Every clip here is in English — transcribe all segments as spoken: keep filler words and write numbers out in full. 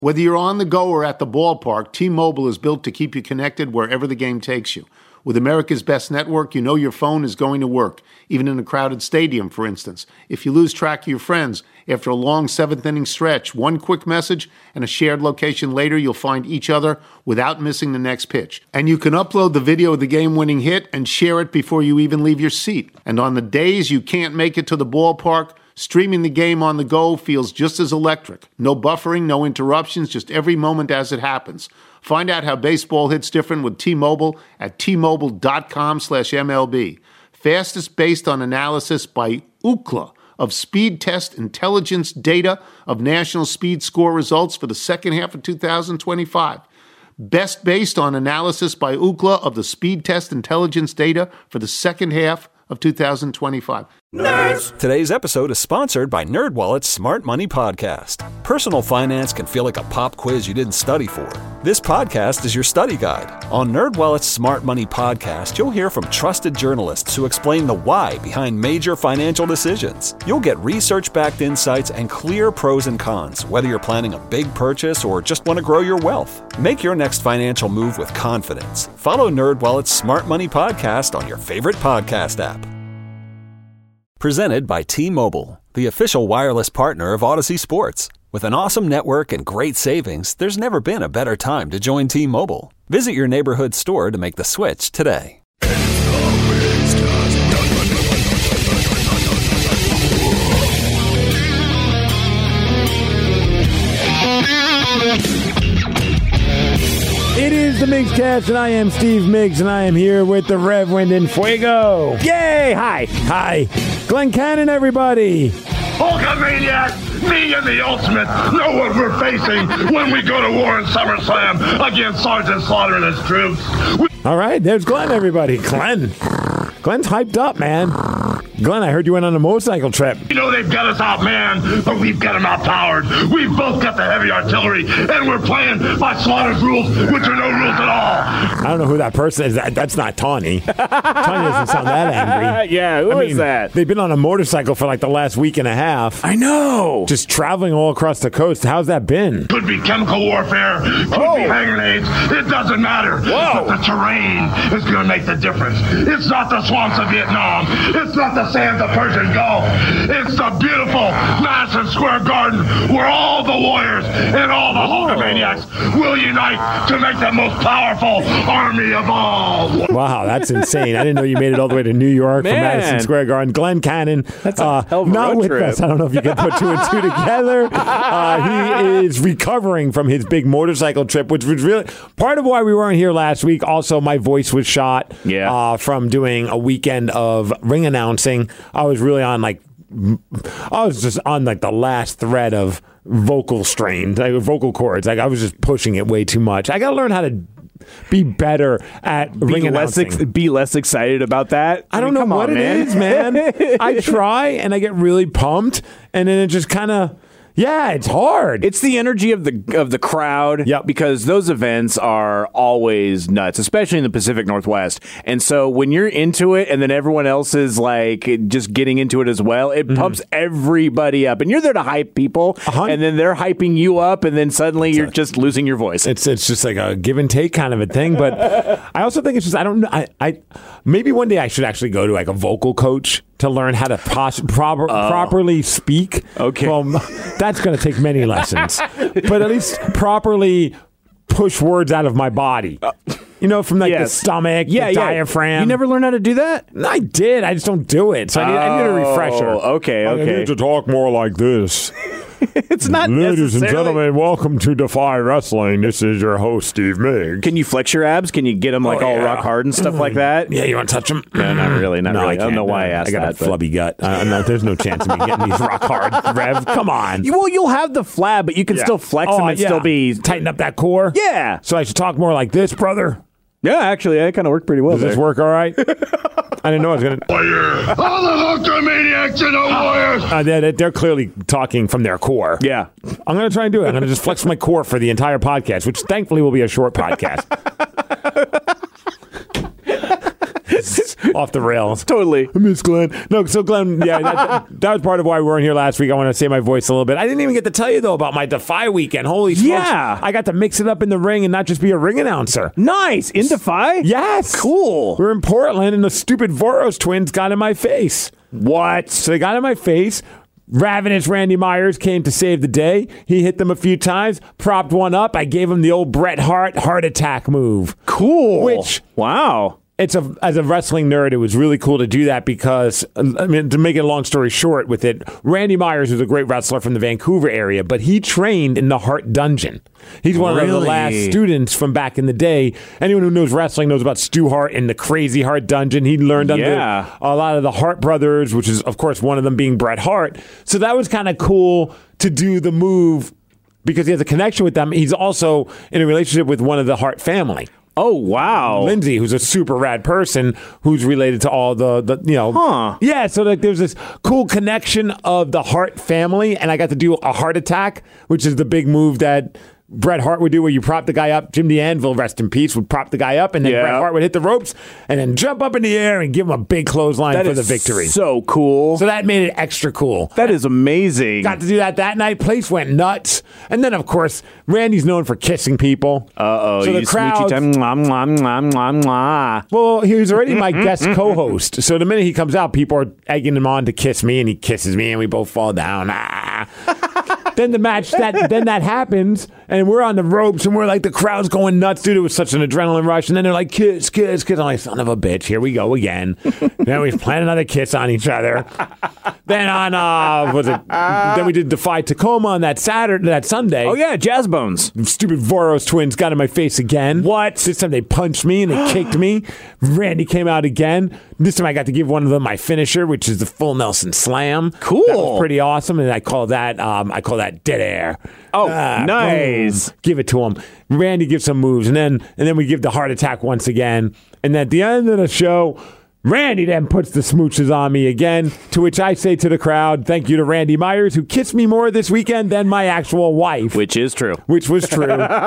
Whether you're on the go or at the ballpark, T-Mobile is built to keep you connected wherever the game takes you. With America's best network, you know your phone is going to work, even in a crowded stadium, for instance. If you lose track of your friends, after a long seventh-inning stretch, one quick message and a shared location later, you'll find each other without missing the next pitch. And you can upload the video of the game-winning hit and share it before you even leave your seat. And on the days you can't make it to the ballpark, streaming the game on the go feels just as electric. No buffering, no interruptions, just every moment as it happens. Find out how baseball hits different with T-Mobile at T-Mobile.com slash MLB. Fastest based on analysis by Ookla of Speed Test Intelligence data of National Speed Score results for the second half of two thousand twenty-five. Best based on analysis by Ookla of the Speed Test Intelligence data for the second half of two thousand twenty-five. Nerds! Today's episode is sponsored by NerdWallet's Smart Money Podcast. Personal finance can feel like a pop quiz you didn't study for. This podcast is your study guide. On NerdWallet's Smart Money Podcast, you'll hear from trusted journalists who explain the why behind major financial decisions. You'll get research-backed insights and clear pros and cons, whether you're planning a big purchase or just want to grow your wealth. Make your next financial move with confidence. Follow NerdWallet's Smart Money Podcast on your favorite podcast app. Presented by T-Mobile, the official wireless partner of Odyssey Sports. With an awesome network and great savings, there's never been a better time to join T-Mobile. Visit your neighborhood store to make the switch today. It is the Migscast, and I am Steve Miggs, and I am here with the Reverend in Fuego. Yay! Hi. Hi. Glenn Cannon, everybody. Hulkamaniac, me and the Ultimate know what we're facing when we go to war in SummerSlam against Sergeant Slaughter and his troops. We- All right, there's Glenn, everybody. Glenn. Glenn's hyped up, man. Glenn, I heard you went on a motorcycle trip. You know they've got us outmanned, but we've got them outpowered. We've both got the heavy artillery, and we're playing by Slaughter's rules, which are no rules at all. I don't know who that person is. That, that's not Tawny. Tawny doesn't sound that angry. Yeah, who I is mean, that? They've been on a motorcycle for like the last week and a half. I know. Just traveling all across the coast. How's that been? Could be chemical warfare, could Oh. be hand grenades. It doesn't matter. Whoa. But the terrain is going to make the difference. It's not the swamps of Vietnam. It's not the sands of Persian Gulf. It's the beautiful Madison Square Garden where all the warriors and all the Hulkamaniacs will unite to make the most powerful army of all. Wow, that's insane. I didn't know you made it all the way to New York from Man. Madison Square Garden. Glenn Cannon, That's a uh, hell of a not road with trip. us. I don't know if you can put two and two together. Uh, he is recovering from his big motorcycle trip, which was really part of why we weren't here last week. Also, my voice was shot Yeah. uh, from doing a weekend of ring announcing. I was really on like I was just on like the last thread of vocal strain, like vocal cords. Like I was just pushing it way too much. I got to learn how to be better at Be ring less, announcing. ex- be less excited about that. I don't mean, know come what on, it man. is, man. I try and I get really pumped, and then it just kind of, yeah, it's hard. It's the energy of the of the crowd. Yep. Because those events are always nuts, especially in the Pacific Northwest. And so when you're into it and then everyone else is like just getting into it as well, it pumps everybody up. And you're there to hype people, Uh-huh. and then they're hyping you up, and then suddenly you're just losing your voice. It's it's just like a give and take kind of a thing. But I also think it's just I don't know. I, I maybe one day I should actually go to like a vocal coach to learn how to pos- proper, properly speak. Okay. Well, that's going to take many lessons, but at least properly push words out of my body. You know, from like the Yes. stomach, yeah, the yeah. diaphragm. You never learned how to do that? I did. I just don't do it. So I need, I need a refresher. Oh, okay, I okay. need to talk more like this. It's not Ladies and necessarily- gentlemen, welcome to Defy Wrestling. This is your host, Steve Miggs. Can you flex your abs? Can you get them like Oh, all yeah. rock hard and stuff like that? Yeah, you want to touch them? No, not really, not no, really. I, I don't can't. know why I asked I got that, a but- flubby gut. Uh, no, there's no chance of me getting these rock hard, Rev. Come on. You- Well, you'll have the flab, but you can Yeah. still flex Oh, them and yeah. still be. Tighten up that core? Yeah. So I should talk more like this, brother? Yeah, actually, that kind of worked pretty well. Does this there. work all right? I didn't know I was going to... Warrior. All the Hulkamaniacs and the warriors. Uh, they're, they're clearly talking from their core. Yeah. I'm going to try and do it. I'm going to just flex my core for the entire podcast, which thankfully will be a short podcast. off the rails. Totally. I miss Glenn. No, so Glenn, yeah, that, that was part of why we weren't here last week. I want to save my voice a little bit. I didn't even get to tell you, though, about my Defy weekend. Holy smokes. Yeah. I got to mix it up in the ring and not just be a ring announcer. Nice. In Defy? Yes. Cool. We're in Portland, and the stupid Voros twins got in my face. What? So they got in my face. Ravenous Randy Myers came to save the day. He hit them a few times, propped one up. I gave him the old Bret Hart heart attack move. Cool. Which, wow. It's a as a wrestling nerd, it was really cool to do that because, I mean, to make it a long story short with it, Randy Myers was a great wrestler from the Vancouver area, but he trained in the Hart Dungeon. He's one really? of the last students from back in the day. Anyone who knows wrestling knows about Stu Hart and the crazy Hart Dungeon. He learned under yeah. a lot of the Hart brothers, which is, of course, one of them being Bret Hart. So that was kind of cool to do the move because he has a connection with them. He's also in a relationship with one of the Hart family. Oh, wow. Lindsay, who's a super rad person who's related to all the, the you know. Huh. Yeah, so like there's this cool connection of the Hart family, and I got to do a heart attack, which is the big move that Bret Hart would do where you prop the guy up. Jim DeAnvil, rest in peace, would prop the guy up, and then Yeah. Bret Hart would hit the ropes and then jump up in the air and give him a big clothesline That for is the victory. so cool. So that made it extra cool. That is amazing. Got to do that that night. Place went nuts. And then, of course, Randy's known for kissing people. Uh-oh. So the you crowd- smoochy time. Mwah, mwah, mwah, mwah, mwah. Well, he was already my guest co-host. So the minute he comes out, people are egging him on to kiss me, and he kisses me, and we both fall down. Ah. Then the match, that then that happens, and we're on the ropes, and we're like, the crowd's going nuts, dude. It was such an adrenaline rush. And then they're like, kiss, kiss, kiss. I'm like, son of a bitch, here we go again. Then we plan another kiss on each other. Then on, uh, was it? Then we did Defy Tacoma on that Saturday, that Sunday. Oh, yeah, Jazz Bones. Stupid Voros twins got in my face again. What? This time they punched me and they kicked me. Randy came out again. This time I got to give one of them my finisher, which is the full Nelson Slam. Cool. That was pretty awesome, and I call that um, I call that dead air. Oh, Ah, nice. boom. Give it to him. Randy gives some moves, and then and then we give the heart attack once again. And at the end of the show, Randy then puts the smooches on me again, to which I say to the crowd, thank you to Randy Myers, who kissed me more this weekend than my actual wife. Which is true. Which was true.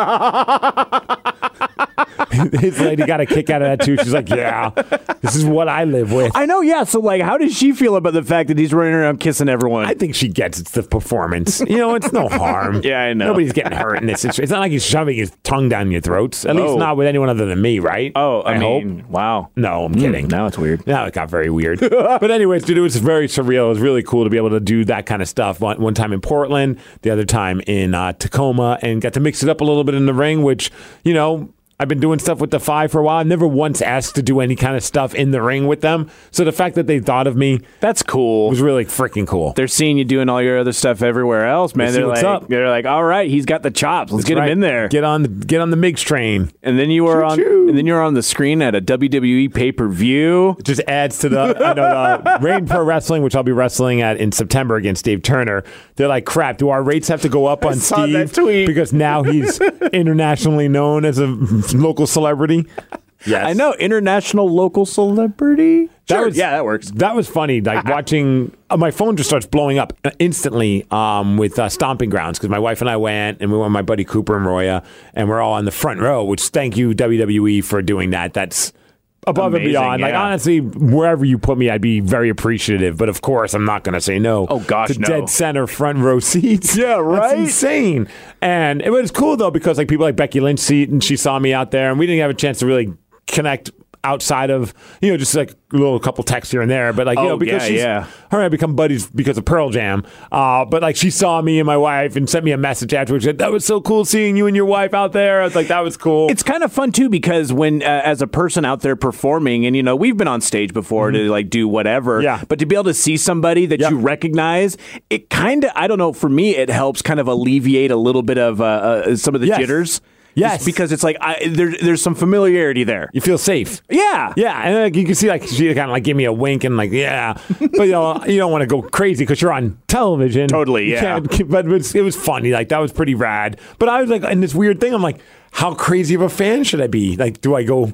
His lady got a kick out of that, too. She's like, yeah, this is what I live with. I know, yeah. So, like, how does she feel about the fact that he's running around kissing everyone? I think she gets it's the performance. You know, it's no harm. Yeah, I know. Nobody's getting hurt in this situation. It's not like he's shoving his tongue down your throats. At least Oh. not with anyone other than me, right? oh, I, I mean, hope. wow. No, I'm kidding. Now it's weird. Now it got very weird. But anyways, dude, it was very surreal. It was really cool to be able to do that kind of stuff. One, one time in Portland, the other time in uh, Tacoma, and got to mix it up a little bit in the ring, which, you know, I've been doing stuff with Defy for a while. I've never once asked to do any kind of stuff in the ring with them. So the fact that they thought of me That's cool. was really freaking cool. They're seeing you doing all your other stuff everywhere else, man. They see They're what's like, up. they're like, all right, he's got the chops. Let's get Right. him in there. Get on the get on the Migs train. and then you were on, Choo-choo. and then you were on the screen at a W W E pay per view. Just adds to the I know the Reign Pro Wrestling, which I'll be wrestling at in September against Dave Turner. They're like, crap, do our rates have to go up on saw Steve that tweet. because now he's internationally known as a local celebrity? Yes. I know, international local celebrity. That Sure, was- yeah, that works. That was funny. Like watching, uh, my phone just starts blowing up instantly um, with uh, Stomping Grounds because my wife and I went, and we went with my buddy Cooper and Roya, and we're all on the front row. Which thank you W W E for doing that. That's above and Amazing, beyond. Like yeah. honestly, wherever you put me, I'd be very appreciative. But of course, I'm not going to say no. Oh, gosh, to no. dead center front row seats. Yeah, right? That's insane. And it was cool though because like people like Becky Lynch see it, and she saw me out there, and we didn't have a chance to really connect outside of, you know, just like a little couple texts here and there, but like, you Oh, know, because yeah, she's, yeah. her and I become buddies because of Pearl Jam. Uh, but like she saw me and my wife and sent me a message afterwards. She said, that was so cool seeing you and your wife out there. I was like, that was cool. It's kind of fun too because when uh, as a person out there performing, and you know we've been on stage before to like do whatever, Yeah. but to be able to see somebody that Yep. you recognize, it kind of I don't know, for me it helps kind of alleviate a little bit of uh, uh, some of the Yes. jitters. Yes. Just because it's like I, there, there's some familiarity there. you feel safe. Yeah, Yeah, and like, you can see like she kind of like gave me a wink and like yeah, but you know you don't want to go crazy because you're on television. Totally, You yeah. can't- But it was, it was funny. Like that was pretty rad. But I was like in this weird thing. I'm like, how crazy of a fan should I be? Like, do I go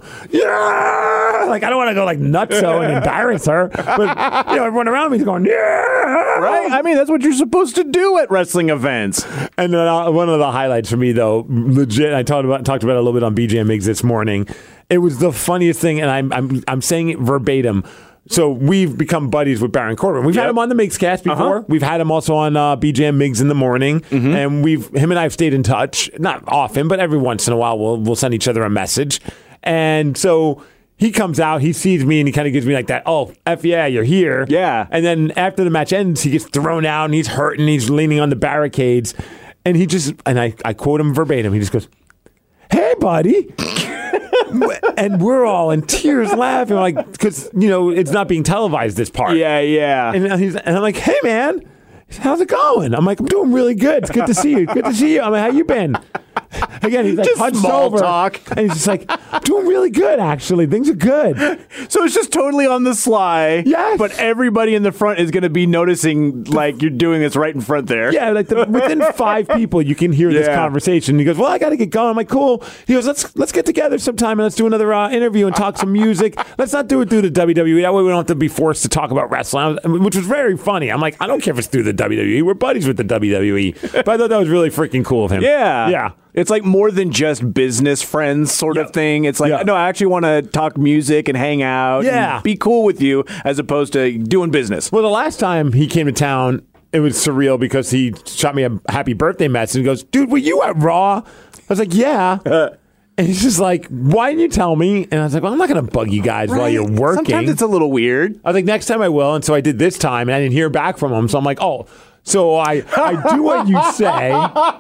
yeah? Like I don't want to go like nutso and embarrass her. But you know everyone around me is going yeah. right. I mean that's what you're supposed to do at wrestling events. And then uh, one of the highlights for me, though, legit, I talked about talked about it a little bit on B J and Migs this morning, it was the funniest thing, and I'm I'm I'm saying it verbatim. So we've become buddies with Baron Corbin. We've Yep. had him on the Mixcast before. Uh-huh. We've had him also on uh, B J M Migs in the morning, Mm-hmm. and we've him and I have stayed in touch. Not often, but every once in a while we'll we'll send each other a message. And so he comes out, he sees me, and he kind of gives me like that, "Oh, F yeah, you're here." Yeah. And then after the match ends, he gets thrown out, and he's hurting. He's leaning on the barricades, and he just and I I quote him verbatim. He just goes, "Hey, buddy." And we're all in tears laughing, like, because, you know, it's not being televised, this part. Yeah, yeah. And, he's, and I'm like, "Hey, man, how's it going?" I'm like, "I'm doing really good. It's good to see you. Good to see you." I'm like, "How you been?" Again, he's like Just hunched small over, talk. and he's just like, "I'm doing really good, actually. Things are good." So it's just totally on the sly. Yes. But everybody in the front is going to be noticing like you're doing this right in front there. Yeah, like the, within five people, you can hear this Yeah. conversation. He goes, "Well, I got to get going." I'm like, "Cool." He goes, "Let's let's get together sometime and let's do another uh, interview and talk some music. Let's not do it through the W W E. That way, we don't have to be forced to talk about wrestling." I was, which was very funny. I'm like, I don't care if it's through the W W E. We're buddies with the W W E. But I thought that was really freaking cool of him. Yeah. yeah. It's like more than just business friends sort Yeah. of thing. It's like, Yeah. no, I actually want to talk music and hang out Yeah. and be cool with you as opposed to doing business. Well, the last time he came to town, it was surreal because he shot me a happy birthday message and goes, "Dude, were you at Raw?" I was like, "Yeah." And he's just like, "Why didn't you tell me?" And I was like, "Well, I'm not going to bug you guys while you're working." Sometimes it's a little weird. I was like, "Next time I will." And so I did this time, and I didn't hear back from him. So I'm like, "Oh, so I, I do what you say.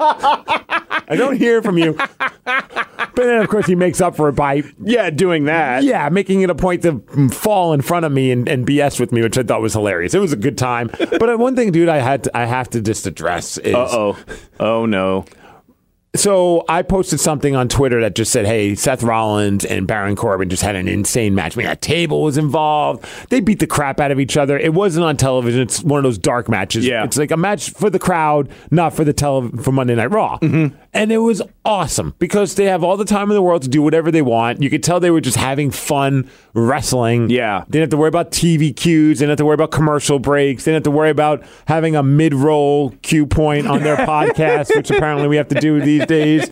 I don't hear from you." But then, of course, he makes up for it by, Yeah, doing that. yeah, making it a point to fall in front of me and, and B S with me, which I thought was hilarious. It was a good time. But one thing, dude, I had to, I have to just address is... Uh-oh. Oh, no. So I posted something on Twitter that just said, "Hey, Seth Rollins and Baron Corbin just had an insane match. I mean, a table was involved. They beat the crap out of each other. It wasn't on television. It's one of those dark matches. Yeah. It's like a match for the crowd, not for the tele for Monday Night Raw." Mm-hmm. And it was awesome because they have all the time in the world to do whatever they want. You could tell they were just having fun wrestling. Yeah. They didn't have to worry about T V cues. They didn't have to worry about commercial breaks. They didn't have to worry about having a mid-roll cue point on their podcast, which apparently we have to do these days.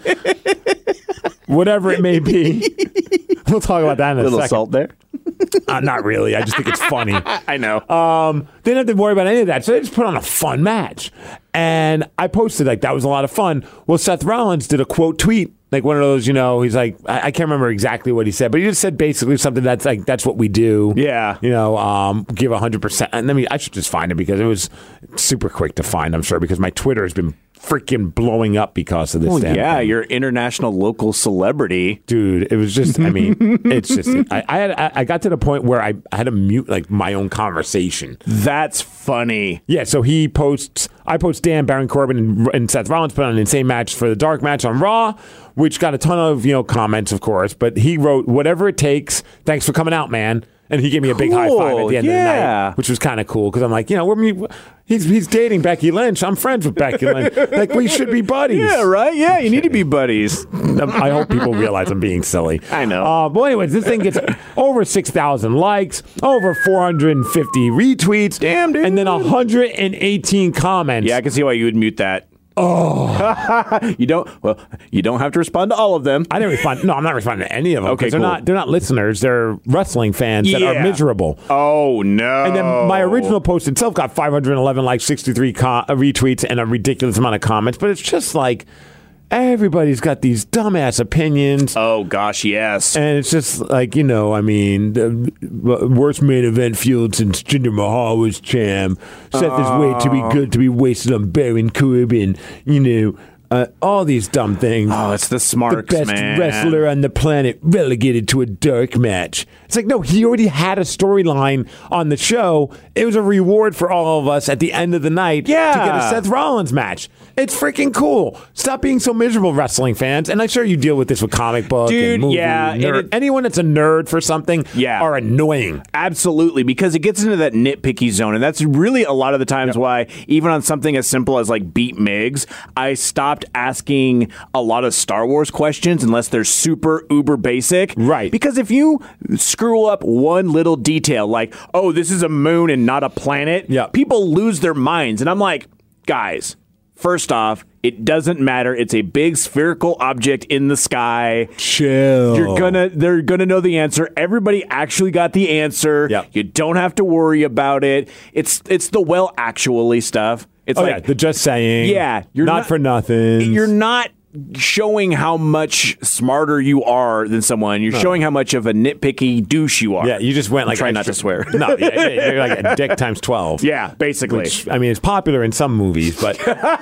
Whatever it may be. We'll talk about that in a, A little second. salt there. Uh, not really. I just think it's funny. I know. Um, they didn't have to worry about any of that. So they just put on a fun match. And I posted, like, that was a lot of fun. Well, Seth Rollins did a quote tweet. Like one of those, you know, he's like, I, I can't remember exactly what he said, but he just said basically something that's like, that's what we do. Yeah. You know, um, give one hundred percent. And I mean, I should just find it because it was super quick to find, I'm sure, because my Twitter has been freaking blowing up because of this Well, damn yeah, thing. you're international local celebrity. Dude, it was just, I mean, it's just, I, I had, I got to the point where I, I had to mute like my own conversation. That's funny. Yeah, so he posts, I post Dan, Baron Corbin, and, and Seth Rollins put on an insane match for the dark match on Raw, which got a ton of, you know, comments, of course, but he wrote, "Whatever it takes, thanks for coming out, man." And he gave me a big high five at the end Cool, of the yeah. night, which was kind of cool because I'm like, you know, we're, he's he's dating Becky Lynch. I'm friends with Becky Lynch. Like, we should be buddies. Yeah, right? Yeah, you need to be buddies. I hope people realize I'm being silly. I know. Uh, well, anyways, this thing gets over six thousand likes, over four hundred fifty retweets. Damn, dude. And then one hundred eighteen comments. Yeah, I can see why you would mute that. Oh, you don't. Well, you don't have to respond to all of them. I didn't respond. No, I'm not responding to any of them. Okay, 'cause they're cool. not. They're not listeners. They're wrestling fans that are Yeah. miserable. Oh no! And then my original post itself got five hundred eleven likes, sixty-three co- retweets, and a ridiculous amount of comments. But it's just like everybody's got these dumbass opinions. Oh gosh, yes. And it's just like, you know, I mean, the worst main event feud since Jinder Mahal was champ. Seth is way too be good to be wasted on Baron Corbin. You know, uh, all these dumb things. Oh, it's the The smarks, best man. wrestler on the planet relegated to a dark match. It's like, no, he already had a storyline on the show. It was a reward for all of us at the end of the night Yeah. to get a Seth Rollins match. It's freaking cool. Stop being so miserable, wrestling fans. And I'm sure you deal with this with comic book Dude, and movie. yeah, and nerd. it- Anyone that's a nerd for something Yeah. are annoying. Absolutely, because it gets into that nitpicky zone, and that's really a lot of the times why, even on something as simple as like Beat Migs, I stopped asking a lot of Star Wars questions unless they're super uber basic. Right. Because if you screw up one little detail, like, oh, this is a moon and not a planet, Yeah. people lose their minds. And I'm like, guys, First off, it doesn't matter. It's a big spherical object in the sky. Chill. You're gonna, they're gonna know the answer. Everybody actually got the answer. Yep. You don't have to worry about it. It's it's the well actually stuff. It's oh, like yeah, the just saying. Yeah, you're not, not for nothing. You're not showing how much smarter you are than someone. You're no. showing how much of a nitpicky douche you are. Yeah, you just went like try extra, not to swear. No, yeah, you're like a dick times twelve. Yeah, basically. Which, I mean, it's popular in some movies, but.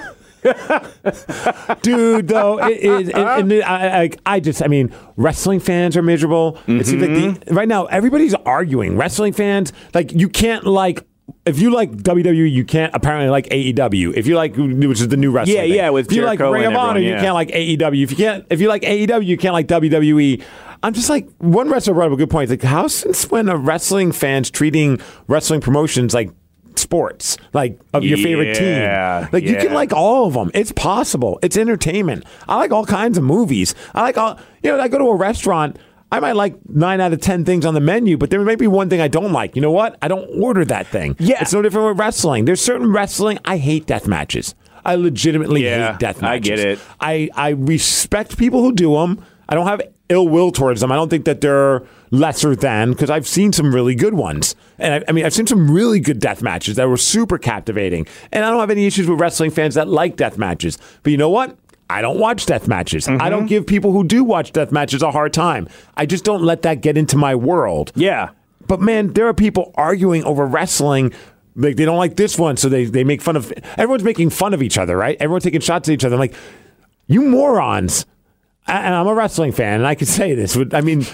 Dude, though, it is. And, and I, I, I just, I mean, wrestling fans are miserable. Mm-hmm. It seems like the, right now everybody's arguing. Wrestling fans, like, you can't like. If you like W W E, you can't apparently like A E W. If you like, which is the new wrestling, yeah, thing. yeah, with if you Jericho like Ring of Honor, yeah. you can't like A E W. If you can't, if you like A E W, you can't like W W E. I'm just like, one wrestler brought up a good point. It's like, how since when are wrestling fans treating wrestling promotions like sports, like of your favorite yeah, team? Like yeah. you can like all of them. It's possible. It's entertainment. I like all kinds of movies. I like all. You know, I go to a restaurant. I might like nine out of ten things on the menu, but there may be one thing I don't like. You know what? I don't order that thing. Yeah. It's no different with wrestling. There's certain wrestling, I hate death matches. I legitimately yeah, hate death matches. I get it. I, I respect people who do them. I don't have ill will towards them. I don't think that they're lesser than, because I've seen some really good ones. And I, I mean, I've seen some really good death matches that were super captivating. And I don't have any issues with wrestling fans that like death matches. But you know what? I don't watch death matches. Mm-hmm. I don't give people who do watch death matches a hard time. I just don't let that get into my world. Yeah. But man, there are people arguing over wrestling. Like, they don't like this one, so they, they make fun of... Everyone's making fun of each other, right? Everyone's taking shots at each other. I'm like, you morons. And I'm a wrestling fan, and I can say this. But I mean...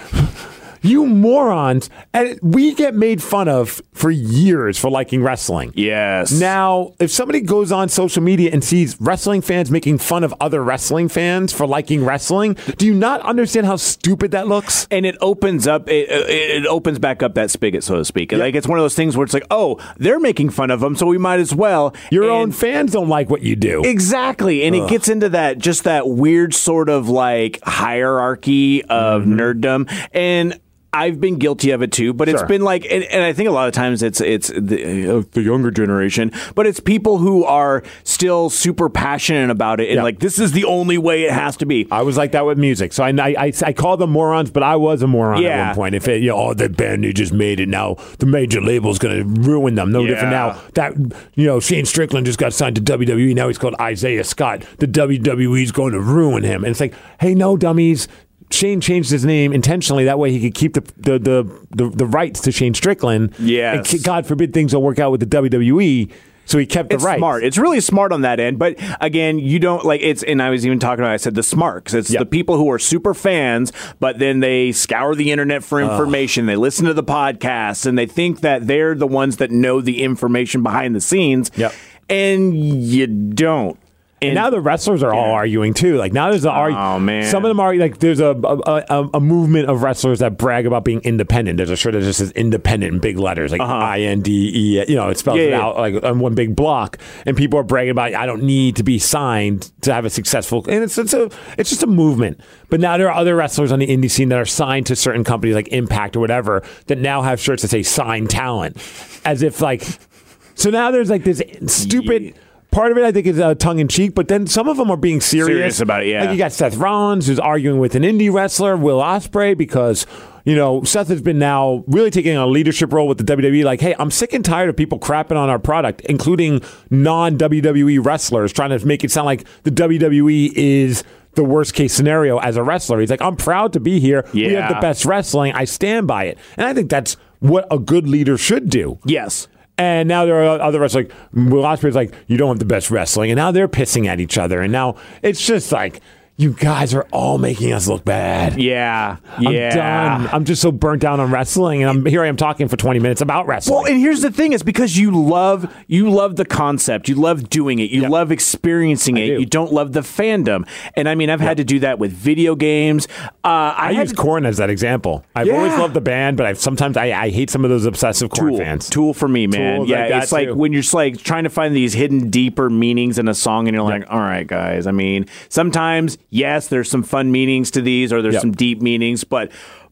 You morons. And we get made fun of for years for liking wrestling. Yes. Now, if somebody goes on social media and sees wrestling fans making fun of other wrestling fans for liking wrestling, do you not understand how stupid that looks? And it opens up, it, it opens back up that spigot, so to speak. Yep. Like, it's one of those things where it's like, oh, they're making fun of them, so we might as well. Your and own fans don't like what you do. Exactly. And Ugh. It gets into that, just that weird sort of like hierarchy of mm-hmm. nerddom. And I've been guilty of it too, but sure. it's been like, and, and I think a lot of times it's it's the, uh, the younger generation, but it's people who are still super passionate about it and yep. like, this is the only way it has to be. I was like that with music, so I I, I call them morons, but I was a moron yeah. at one point. If it, you know, oh, that band, they just made it, now the major label's going to ruin them. No yeah. different now. That, you know, Shane Strickland just got signed to W W E. Now he's called Isaiah Scott. The W W E's going to ruin him, and it's like, hey, no, dummies. Shane changed his name intentionally. That way he could keep the the the, the, the rights to Shane Strickland. Yes. And God forbid things don't work out with the W W E. So he kept the it's rights. Smart. It's really smart on that end. But again, you don't like it's. And I was even talking about. I said the smarks. It's yep. the people who are super fans, but then they scour the internet for information. Uh. They listen to the podcasts, and they think that they're the ones that know the information behind the scenes. Yep. And you don't. And, and now the wrestlers are yeah. all arguing too. Like now there's an argument. Oh man! Some of them are like there's a, a a a movement of wrestlers that brag about being independent. There's a shirt that just says independent in big letters, like uh-huh. I N D E. You know, it spells yeah, it yeah. out like on one big block. And people are bragging about I don't need to be signed to have a successful. And it's it's a it's just a movement. But now there are other wrestlers on the indie scene that are signed to certain companies like Impact or whatever that now have shirts that say "Signed Talent," as if like. So now there's like this stupid. Yeah. Part of it, I think, is uh, tongue-in-cheek, but then some of them are being serious. Serious about it, yeah. Like you got Seth Rollins, who's arguing with an indie wrestler, Will Ospreay, because, you know, Seth has been now really taking a leadership role with the W W E. Like, hey, I'm sick and tired of people crapping on our product, including non-W W E wrestlers, trying to make it sound like the W W E is the worst-case scenario as a wrestler. He's like, I'm proud to be here. Yeah. We have the best wrestling. I stand by it. And I think that's what a good leader should do. Yes. And now there are other wrestlers like Will Ospreay's like, you don't have the best wrestling. And now they're pissing at each other. And now it's just like, you guys are all making us look bad. Yeah. I'm yeah. done. I'm just so burnt out on wrestling. And I'm here I am talking for twenty minutes about wrestling. Well, and here's the thing. It's because you love you love the concept. You love doing it. You yep. love experiencing it. Do. You don't love the fandom. And I mean, I've yep. had to do that with video games. Uh, I, I use to, Korn as that example. I've yeah. always loved the band, but I've sometimes I, I hate some of those obsessive Korn Tool. fans. Tool for me, man. Tool, yeah, like it's like too. when you're just like trying to find these hidden, deeper meanings in a song, and you're like, yep. all right, guys. I mean, sometimes, yes, there's some fun meanings to these, or there's yep. some deep meanings, but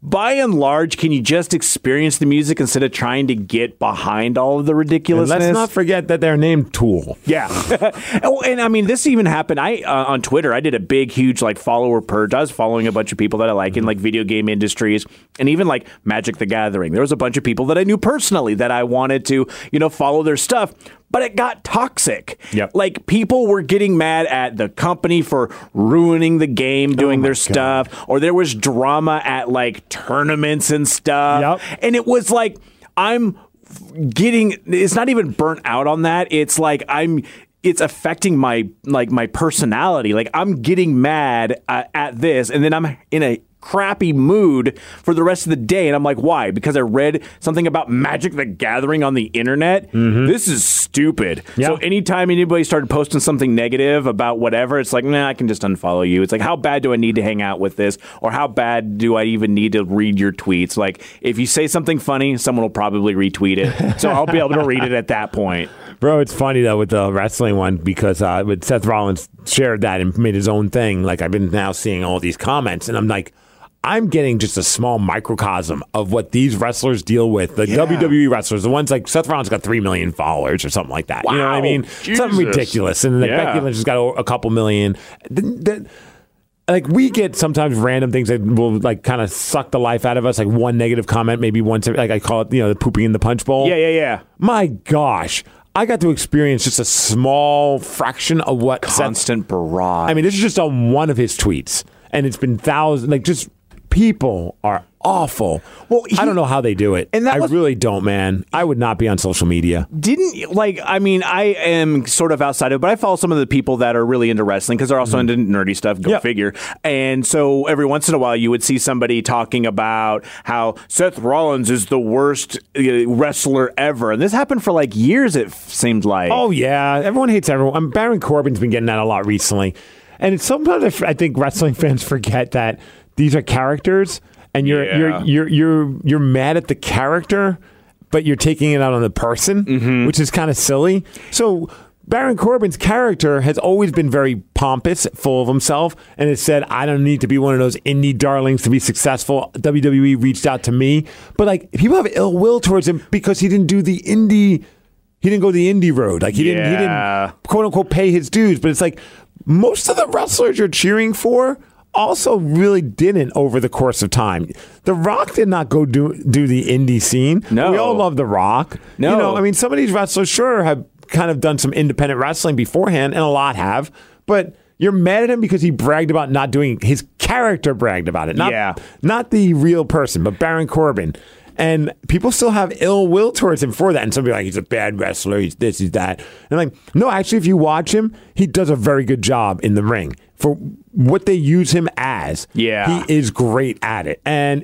by and large, can you just experience the music instead of trying to get behind all of the ridiculousness? And let's not forget that they're named Tool. Yeah. Oh, and I mean, this even happened. I uh, on Twitter, I did a big, huge like follower purge. I was following a bunch of people that I like in like video game industries and even like Magic the Gathering. There was a bunch of people that I knew personally that I wanted to, you know, follow their stuff. But it got toxic. Yep. Like, people were getting mad at the company for ruining the game, doing Oh their God. stuff. Or there was drama at, like, tournaments and stuff. Yep. And it was like, I'm getting, it's not even burnt out on that. It's like, I'm, it's affecting my, like, my personality. Like, I'm getting mad uh, at this, and then I'm in a crappy mood for the rest of the day. And I'm like, why? Because I read something about Magic the Gathering on the internet? Mm-hmm. This is stupid. Yeah. So anytime anybody started posting something negative about whatever, it's like, nah, I can just unfollow you. It's like, how bad do I need to hang out with this? Or how bad do I even need to read your tweets? Like, if you say something funny, someone will probably retweet it. So I'll be able to read it at that point. Bro, it's funny, though, with the wrestling one, because uh, with Seth Rollins shared that and made his own thing. Like, I've been now seeing all these comments, and I'm like, I'm getting just a small microcosm of what these wrestlers deal with. The Yeah. W W E wrestlers, the ones like Seth Rollins got three million followers or something like that. You know what I Wow. mean? Jesus. Something ridiculous. And like Yeah. Becky Lynch has got a, a couple million. The, the, like, we get sometimes random things that will like kind of suck the life out of us. Like one negative comment, maybe once, like I call it, you know, the pooping in the punch bowl. Yeah, yeah, yeah. My gosh. I got to experience just a small fraction of what Seth Constant barrage. I mean, this is just on one of his tweets, and it's been thousands. Like, just people are awful. Well, he- I don't know how they do it. And that I was- really don't, man. I would not be on social media. Didn't like I mean I am sort of outside of it, but I follow some of the people that are really into wrestling because they're also into nerdy stuff. Go Yep. figure. And so every once in a while, you would see somebody talking about how Seth Rollins is the worst uh, wrestler ever, and this happened for like years. It f- seemed like. Oh yeah, everyone hates everyone. Um, Baron Corbin's been getting that a lot recently, and it's sometimes I f- I think wrestling fans forget that these are characters, and you're Yeah. you're you're you're you're mad at the character, but you're taking it out on the person, Mm-hmm. which is kind of silly. So Baron Corbin's character has always been very pompous, full of himself, and it said, I don't need to be one of those indie darlings to be successful. W W E reached out to me. But like people have ill will towards him because he didn't do the indie he didn't go the indie road. Like he didn't he Yeah. didn't quote unquote pay his dues. But it's like most of the wrestlers you're cheering for also really didn't over the course of time. The Rock did not go do do the indie scene. No. We all love The Rock. No. You know, I mean, some of these wrestlers sure have kind of done some independent wrestling beforehand, and a lot have, but you're mad at him because he bragged about not doing his character bragged about it. Not, Yeah. not the real person, but Baron Corbin. And people still have ill will towards him for that. And somebody like, he's a bad wrestler, he's this, he's that. And I'm like, no, actually, if you watch him, he does a very good job in the ring. For what they use him as, Yeah. he is great at it. And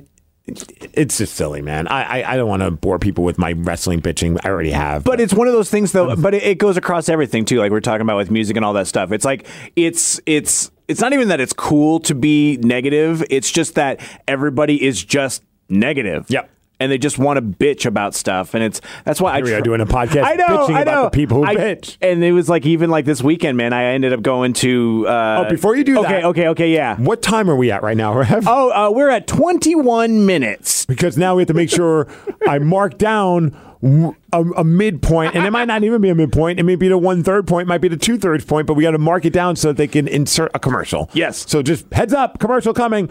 it's just silly, man. I, I, I don't want to bore people with my wrestling bitching. I already have. But it's one of those things, though. But it, it goes across everything too, like we're talking about with music and all that stuff. It's like it's it's it's not even that it's cool to be negative. It's just that everybody is just negative. Yep. And they just want to bitch about stuff, and it's that's why Here I we are tr- doing a podcast I know, bitching I about know. the people who I- bitch. And it was like even like this weekend, man. I ended up going to. Uh, Oh, before you do okay, that. okay, okay, yeah. What time are we at right now, Rev? Oh, uh, we're at twenty-one minutes. Because now we have to make sure I mark down w- a, a midpoint, and it might not even be a midpoint. It may be the one third point, it might be the two thirds point, but we got to mark it down so that they can insert a commercial. Yes. So just heads up, commercial coming.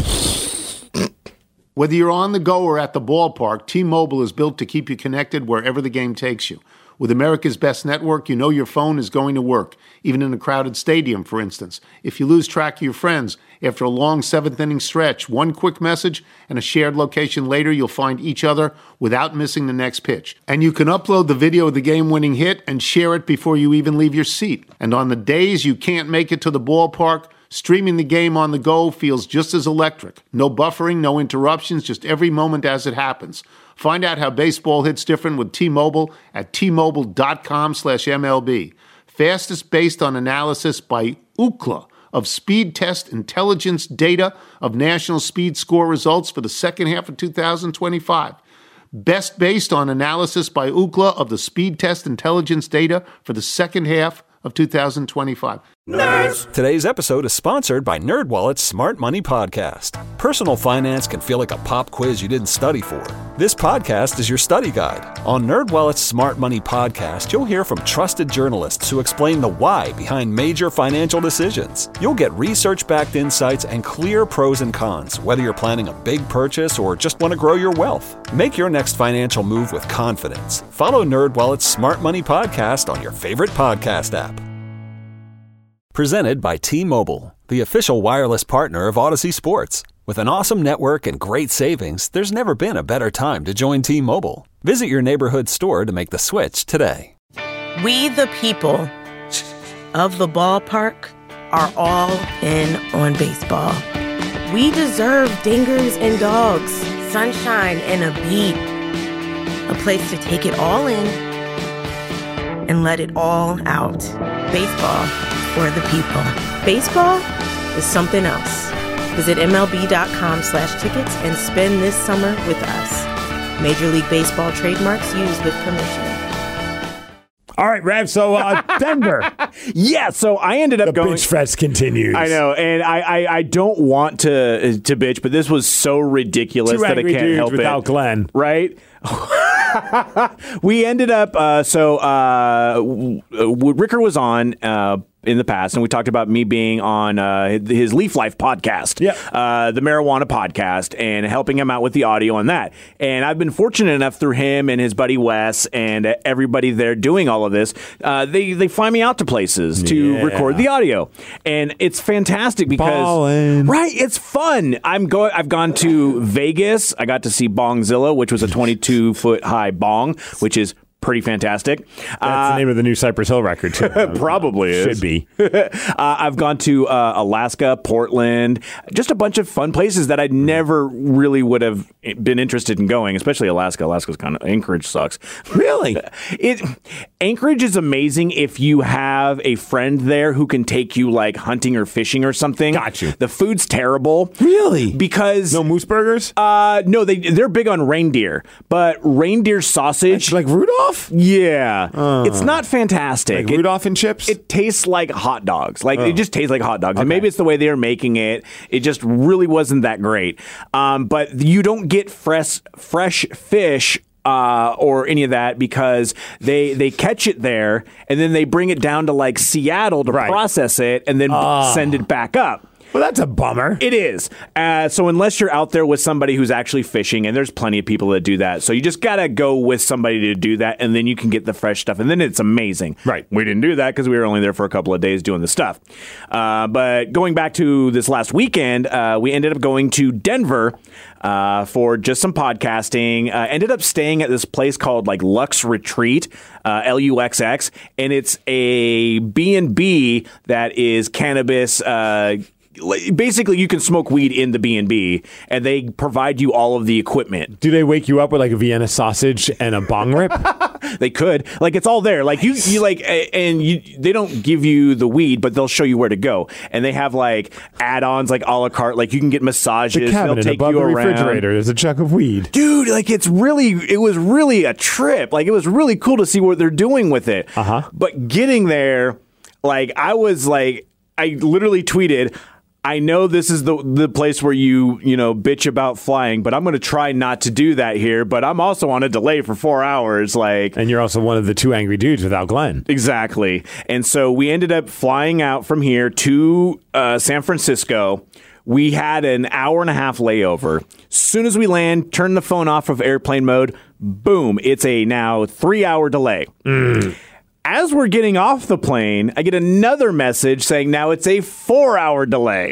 Whether you're on the go or at the ballpark, T-Mobile is built to keep you connected wherever the game takes you. With America's best network, you know your phone is going to work, even in a crowded stadium, for instance. If you lose track of your friends after a long seventh-inning stretch, one quick message and a shared location later, you'll find each other without missing the next pitch. And you can upload the video of the game-winning hit and share it before you even leave your seat. And on the days you can't make it to the ballpark, streaming the game on the go feels just as electric. No buffering, no interruptions, just every moment as it happens. Find out how baseball hits different with T-Mobile at T-Mobile.com slash MLB. Fastest based on analysis by Ookla of Speed Test Intelligence data of national speed score results for the second half of two thousand twenty-five. Best based on analysis by Ookla of the Speed Test Intelligence data for the second half of two thousand twenty-five. Nerds! Today's episode is sponsored by NerdWallet's Smart Money Podcast. Personal finance can feel like a pop quiz you didn't study for. This podcast is your study guide. On NerdWallet's Smart Money Podcast, you'll hear from trusted journalists who explain the why behind major financial decisions. You'll get research-backed insights and clear pros and cons, whether you're planning a big purchase or just want to grow your wealth. Make your next financial move with confidence. Follow NerdWallet's Smart Money Podcast on your favorite podcast app. Presented by T-Mobile, the official wireless partner of Odyssey Sports. With an awesome network and great savings, there's never been a better time to join T-Mobile. Visit your neighborhood store to make the switch today. We the people of the ballpark are all in on baseball. We deserve dingers and dogs, sunshine and a beat. A place to take it all in and let it all out. Baseball. For the people. Baseball is something else. Visit MLB.com slash tickets and spend this summer with us. Major League Baseball trademarks used with permission. All right, Rev, so uh, Denver. Yeah, so I ended up the going. The bitch fest continues. I know, and I, I, I don't want to to bitch, but this was so ridiculous Two that I angry can't dudes help without it. Glenn. Right? We ended up, uh, so uh, w- w- Ricker was on uh, in the past, and we talked about me being on uh, his Leaf Life podcast, yep. uh, the marijuana podcast, and helping him out with the audio on that. And I've been fortunate enough through him and his buddy Wes and everybody there doing all of this, uh, they, they fly me out to places to yeah. record the audio. And it's fantastic because, Ballin'. right, it's fun. I'm go- I've gone to Vegas. I got to see Bongzilla, which was a twenty-two foot high bong, which is pretty fantastic. That's uh, the name of the new Cypress Hill record, too. Probably is. Should be. uh, I've gone to uh, Alaska, Portland, just a bunch of fun places that I never really would have been interested in going, especially Alaska. Alaska's kind of, Anchorage sucks. Really? It Anchorage is amazing if you have a friend there who can take you like hunting or fishing or something. Got you. The food's terrible. Really? Because No moose burgers? uh, no, they they're big on reindeer, but reindeer sausage. It's like Rudolph? Yeah, uh, it's not fantastic. Like It- Rudolph and chips? It tastes like hot dogs. Like, Oh. it just tastes like hot dogs. And Okay. maybe it's the way they're making it. It just really wasn't that great. Um, but you don't get fresh fresh fish uh, or any of that because they they catch it there and then they bring it down to like Seattle to Right. process it and then Oh. send it back up. Well, that's a bummer. It is. Uh, so unless you're out there with somebody who's actually fishing, and there's plenty of people that do that, so you just got to go with somebody to do that, and then you can get the fresh stuff, and then it's amazing. Right. We didn't do that because we were only there for a couple of days doing the stuff. Uh, but going back to this last weekend, uh, we ended up going to Denver uh, for just some podcasting. Uh, ended up staying at this place called like Lux Retreat, uh, L U X X, and it's a B and B that is cannabis. Uh, Basically, you can smoke weed in the B and B, and they provide you all of the equipment. Do they wake you up with like a Vienna sausage and a bong rip? They could, like, it's all there. Like you, you like, a- and you, they don't give you the weed, but they'll show you where to go. And they have like add-ons, like a la carte. Like you can get massages. The They'll cabinet take above you the around. refrigerator. There's a chuck of weed. Dude, like it's really, it was really a trip. Like it was really cool to see what they're doing with it. Uh-huh. But getting there, like I was like, I literally tweeted, I know this is the the place where you, you know, bitch about flying, but I'm going to try not to do that here. But I'm also on a delay for four hours. Like, And you're also one of the two angry dudes without Glenn. exactly. And so we ended up flying out from here to uh, San Francisco. We had an hour and a half layover. Soon as we land, turn the phone off of airplane mode. Boom. It's a now three hour delay. Mm. As we're getting off the plane, I get another message saying now it's a four hour delay.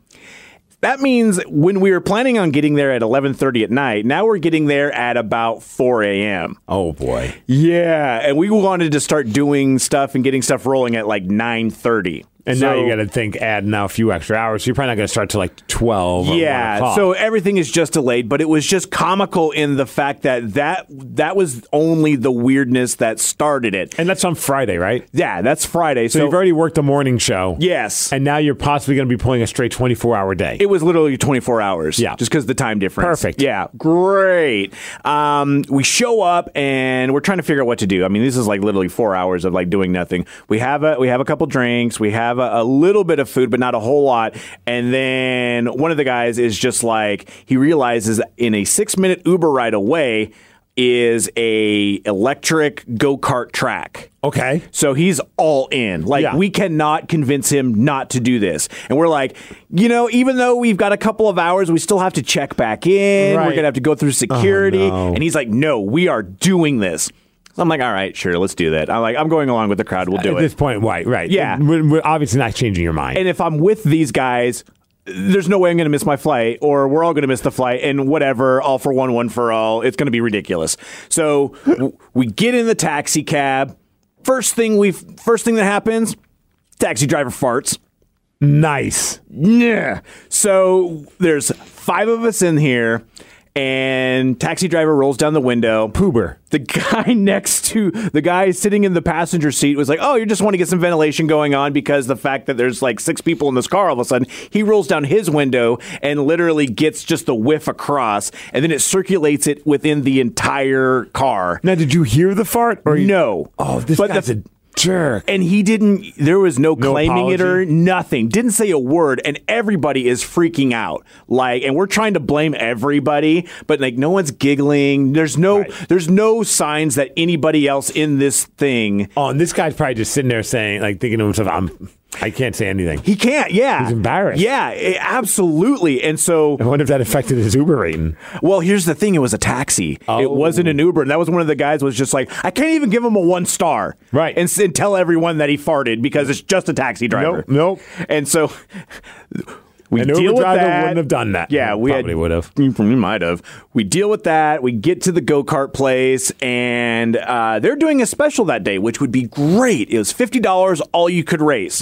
That means when we were planning on getting there at eleven thirty at night, now we're getting there at about four a.m. Oh, boy. Yeah, and we wanted to start doing stuff and getting stuff rolling at like nine thirty. And So- now you got to think, add now a few extra hours. So you're probably not going to start till like twelve. Or one Yeah, o'clock. so everything is just delayed, but it was just comical in the fact that that that was only the weirdness that started it. And that's on Friday, right? Yeah, that's Friday. So, So, you've already worked the morning show. yes, And now you're possibly going to be pulling a straight twenty-four hour day. it was literally twenty-four hours. Yeah. just because the time difference. Perfect. Yeah, great. Um, we show up and we're trying to figure out what to do. I mean, this is like literally four hours of like doing nothing. We have a we have a couple drinks. We have have a, a little bit of food, but not a whole lot. And then one of the guys is just like, he realizes in a six-minute Uber ride away is a electric go-kart track. Okay. So he's all in. Like, yeah. we cannot convince him not to do this. And we're like, you know, even though we've got a couple of hours, we still have to check back in. Right. We're going to have to go through security. Oh, no. And he's like, no, we are doing this. So I'm like, all right, sure, let's do that. I'm like, I'm going along with the crowd. We'll do At it. At this point, right, right. Yeah. We're, we're obviously not changing your mind. And if I'm with these guys, there's no way I'm going to miss my flight, or we're all going to miss the flight, and whatever, all for one, one for all. It's going to be ridiculous. So w- we get in the taxi cab. First thing we, first thing that happens, taxi driver farts. Nice. Yeah. So there's five of us in here, and taxi driver rolls down the window. Poober. The guy next to the guy sitting in the passenger seat was like, oh, you just want to get some ventilation going on because the fact that there's like six people in this car all of a sudden. He rolls down his window and literally gets just the whiff across, and then it circulates it within the entire car. Now, did you hear the fart? Or you... No. Oh, this but guy's the... a jerk. And he didn't, there was no, no claiming apology. it or nothing. Didn't say a word, and everybody is freaking out. Like, and we're trying to blame everybody, but like no one's giggling. There's no, right. there's no signs that anybody else in this thing. Oh, and this guy's probably just sitting there saying, like, thinking to himself, I'm, I can't say anything. He can't, yeah. He's embarrassed. Yeah, it, absolutely. And so... I wonder if that affected his Uber rating. Well, here's the thing. It was a taxi. Oh. It wasn't an Uber. And that was one of the guys was just like, I can't even give him a one star. Right. And, and tell everyone that he farted because it's just a taxi driver. Nope. nope. And so... We An deal Uber with driver that. wouldn't have done that. Yeah, we probably had, would have. We might have. We deal with that. We get to the go-kart place, and uh, they're doing a special that day, which would be great. It was fifty dollars, all you could race.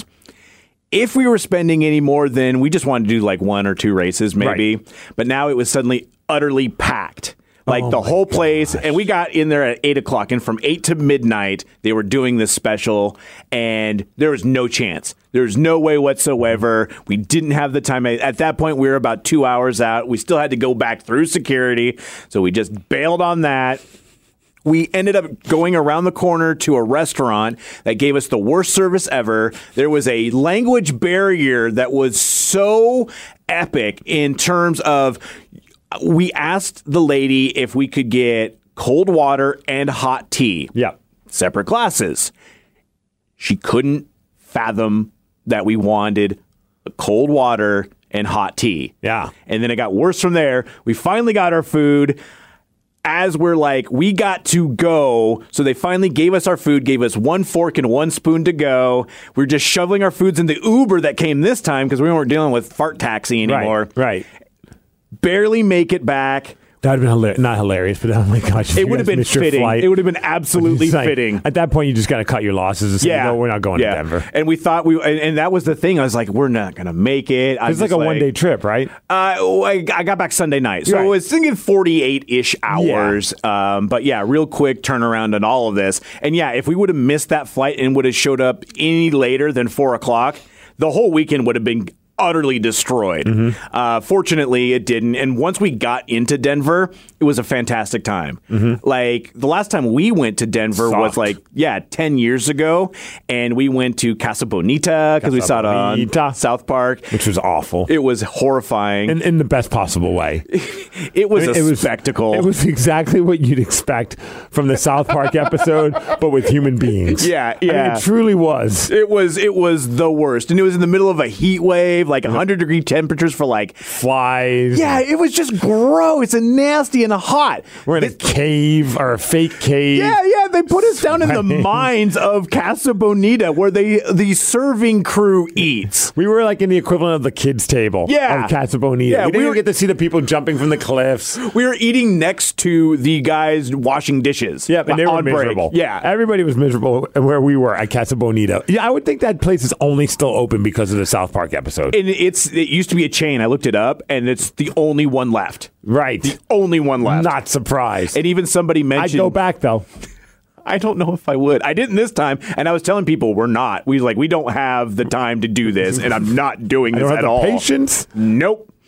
If we were spending any more, then we just wanted to do like one or two races, maybe. Right. But now it was suddenly utterly packed. Like oh the whole place, gosh. And we got in there at eight o'clock, and from eight to midnight, they were doing this special, and there was no chance. There was no way whatsoever. We didn't have the time. At that point, we were about two hours out. We still had to go back through security, so we just bailed on that. We ended up going around the corner to a restaurant that gave us the worst service ever. There was a language barrier that was so epic in terms of... We asked the lady if we could get cold water and hot tea. Yeah. Separate glasses. She couldn't fathom that we wanted cold water and hot tea. Yeah. And then it got worse from there. We finally got our food. As we're like, we got to go. So they finally gave us our food, gave us one fork and one spoon to go. We we're just shoveling our foods in the Uber that came this time because we weren't dealing with fart taxi anymore. Right. right. Barely make it back. That would have been hilarious. Not hilarious, but oh my gosh. It would have been fitting. It would have been absolutely like, fitting. At that point, you just got to cut your losses and say, yeah. no, we're not going yeah. to Denver. And we thought we, and, and that was the thing. I was like, we're not going to make it. It's like a like, one-day trip, right? Uh, I, I got back Sunday night. So right. I was thinking forty-eight-ish hours. Yeah. Um, but yeah, real quick turnaround on all of this. And yeah, if we would have missed that flight and would have showed up any later than four o'clock, the whole weekend would have been utterly destroyed. Mm-hmm. Uh, fortunately, it didn't. And once we got into Denver, it was a fantastic time. Mm-hmm. Like, the last time we went to Denver Soft. was like, yeah, ten years ago. And we went to Casa Bonita because we saw it on South Park. Which was awful. It was horrifying. In, in the best possible way. It was I mean, a it was, spectacle. It was exactly what you'd expect from the South Park episode, but with human beings. Yeah, yeah. I mean, it truly was. It was, it was the worst. And it was in the middle of a heat wave. Like one hundred degree temperatures for like flies. Yeah, it was just gross and nasty and hot. We're in it, a cave or a fake cave. Yeah, yeah. They put us down in the mines of Casa Bonita where they the serving crew eats. We were like in the equivalent of the kids' table yeah. of Casa Bonita. Yeah, we didn't we were, get to see the people jumping from the cliffs. We were eating next to the guys washing dishes. Yeah, and they were miserable. Break. Yeah. Everybody was miserable where we were at Casa Bonita. Yeah, I would think that place is only still open because of the South Park episode. And it's it used to be a chain. I looked it up, and it's the only one left. Right. The only one left. Not surprised. And even somebody mentioned... I'd go back, though. I don't know if I would. I didn't this time, and I was telling people we're not. We like we don't have the time to do this, and I'm not doing this I don't have at the all. Patience? Nope.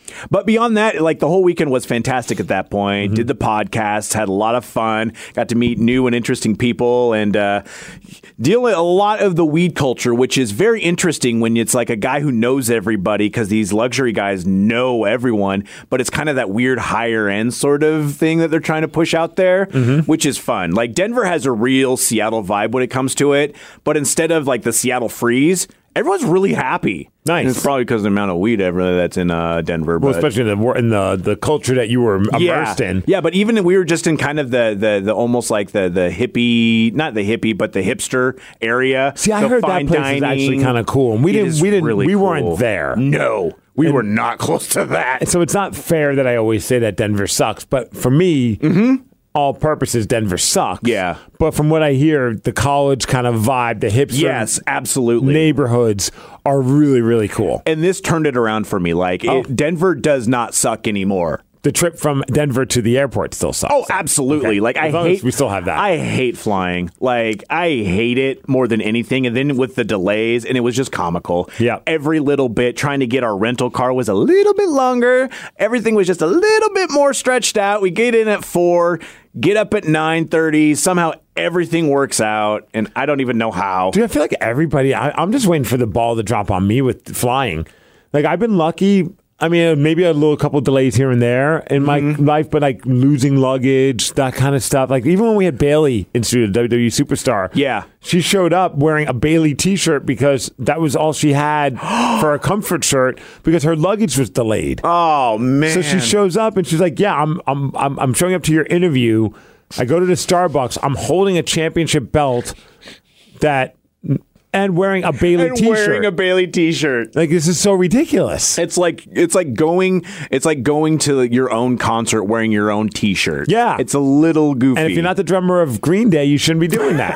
But beyond that, like the whole weekend was fantastic at that point. Mm-hmm. Did the podcast, had a lot of fun, got to meet new and interesting people, and uh, deal with a lot of the weed culture, which is very interesting when it's like a guy who knows everybody because these luxury guys know everyone, but it's kind of that weird higher end sort of thing that they're trying to push out there, mm-hmm. which is fun. Like Denver has a real Seattle vibe when it comes to it, but instead of like the Seattle freeze, everyone's really happy. Nice. And it's probably because of the amount of weed ever that's in uh, Denver. Well, but. especially in the in the the culture that you were immersed yeah. in. Yeah, but even we were just in kind of the the, the almost like the the hippie, not the hippie, but the hipster area. See, I the heard that fine place dining. is actually kind of cool, and we It didn't is we didn't really we cool. weren't there. No, we And- were not close to that. So it's not fair that I always say that Denver sucks, but for me, mm-hmm. all purposes, Denver sucks. Yeah. But from what I hear, the college kind of vibe, the hipster Yes, absolutely. neighborhoods are really, really cool. And this turned it around for me. Like Oh. it, Denver does not suck anymore. The trip from Denver to the airport still sucks. Oh, absolutely. Okay. Like As I long as hate we still have that. I hate flying. Like I hate it more than anything. And then with the delays, and it was just comical. Yeah. Every little bit trying to get our rental car was a little bit longer. Everything was just a little bit more stretched out. We get in at four, get up at nine thirty. Somehow everything works out, and I don't even know how. Dude, I feel like everybody, I, I'm just waiting for the ball to drop on me with flying. Like, I've been lucky. I mean, maybe a little couple delays here and there in my Mm-hmm. life, but like losing luggage, that kind of stuff. Like, even when we had Bailey in studio, W W E Superstar, Yeah. she showed up wearing a Bailey t-shirt because that was all she had for a comfort shirt because her luggage was delayed. Oh man! So she shows up and she's like, "Yeah, I'm, I'm, I'm, I'm showing up to your interview. I go to the Starbucks. I'm holding a championship belt that, and wearing a Bailey and t-shirt. wearing a Bailey t-shirt. Like, this is so ridiculous." It's like it's like going it's like going to your own concert wearing your own t-shirt. Yeah. It's a little goofy. And if you're not the drummer of Green Day, you shouldn't be doing that.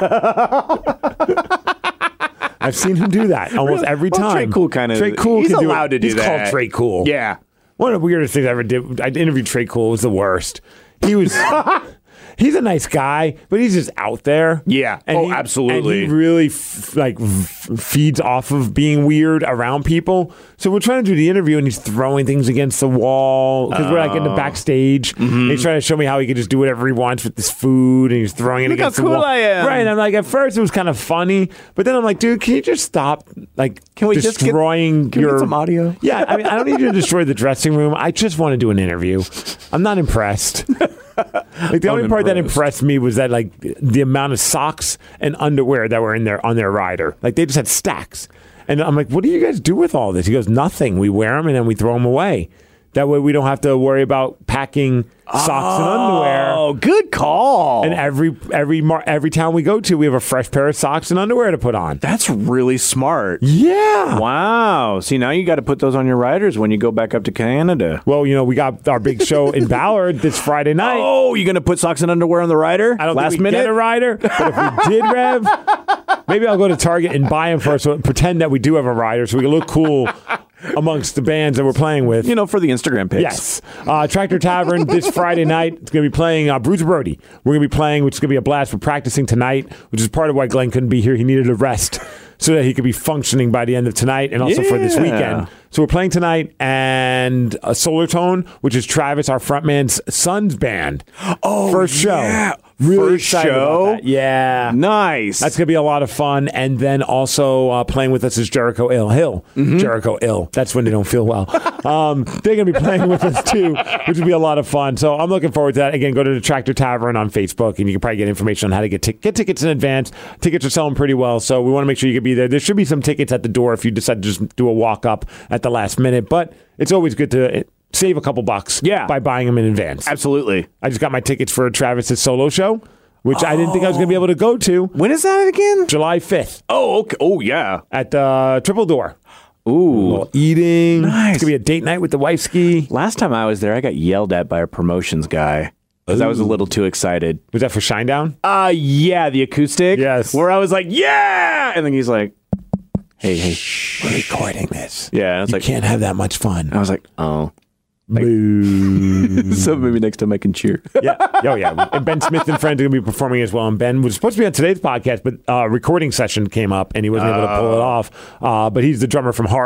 I've seen him do that almost every Well, time. Trey Cool kind of Trey Cool he's can do allowed it. to do he's that. called Trey Cool. Yeah. One of the weirdest things I ever did. I interviewed Trey Cool. It was the worst. He was. He's a nice guy, but he's just out there. Yeah. And Oh, he- absolutely. And he really f- like f- feeds off of being weird around people. So we're trying to do the interview, and he's throwing things against the wall because we're like in Oh. the backstage. Mm-hmm. And he's trying to show me how he can just do whatever he wants with this food, and he's throwing it Look how against cool the wall. I am. Right. And I'm like, at first it was kind of funny, but then I'm like, dude, can you just stop? Like, Can we just get- destroying can we get your some audio? Yeah. I mean, I don't need you to destroy the dressing room. I just want to do an interview. I'm not impressed. Like the only part that Unimpressed. impressed me was that like the amount of socks and underwear that were in there on their rider. Like they just had stacks. And I'm like, what do you guys do with all this? He goes, nothing. We wear them and then we throw them away. That way we don't have to worry about packing socks and underwear. Oh, good call. And every every mar- every town we go to, we have a fresh pair of socks and underwear to put on. That's really smart. Yeah. Wow. See, now you got to put those on your riders when you go back up to Canada. Well, you know, we got our big show in Ballard this Friday night. Oh, you going to put socks and underwear on the rider? I don't Last think we minute? get a rider, but if we did, Rev, maybe I'll go to Target and buy them first, so pretend that we do have a rider, so we can look cool amongst the bands that we're playing with. You know, for the Instagram pics. Yes. Uh, Tractor Tavern this Friday night. It's going to be playing uh, Bruce Brody. We're going to be playing, which is going to be a blast. We're practicing tonight, which is part of why Glenn couldn't be here. He needed a rest so that he could be functioning by the end of tonight and also for this Yeah. weekend. So we're playing tonight, and uh, Solar Tone, which is Travis, our frontman's son's band. Oh, First show. yeah. Really First excited about show? that. Yeah. Nice. That's going to be a lot of fun. And then also uh, playing with us is Jericho Ill Hill. Mm-hmm. Jericho Ill. That's when they don't feel well. um, they're going to be playing with us too, which will be a lot of fun. So I'm looking forward to that. Again, go to the Tractor Tavern on Facebook, and you can probably get information on how to get, t- get tickets in advance. Tickets are selling pretty well, so we want to make sure you can be there. There should be some tickets at the door if you decide to just do a walk up at the last minute, but it's always good to uh, save a couple bucks Yeah. by buying them in advance. Absolutely. I just got my tickets for Travis's solo show, which I didn't think I was going to be able to go to. When is that again? July fifth Oh, okay. Oh, yeah. at the Triple Door. Ooh. Little eating. Nice. It's going to be a date night with the wife ski. Last time I was there, I got yelled at by a promotions guy because I was a little too excited. Was that for Shinedown? Uh, yeah, the acoustic. Yes. Where I was like, yeah! And then he's like, hey, hey. We're recording this. Yeah. And it's You like, can't have that much fun. I was like, oh. Boo. So maybe next time I can cheer. yeah. Oh, yeah. And Ben Smith and friends are going to be performing as well. And Ben was supposed to be on today's podcast, but uh, a recording session came up and he wasn't able to pull it off. Uh, but he's the drummer from Heart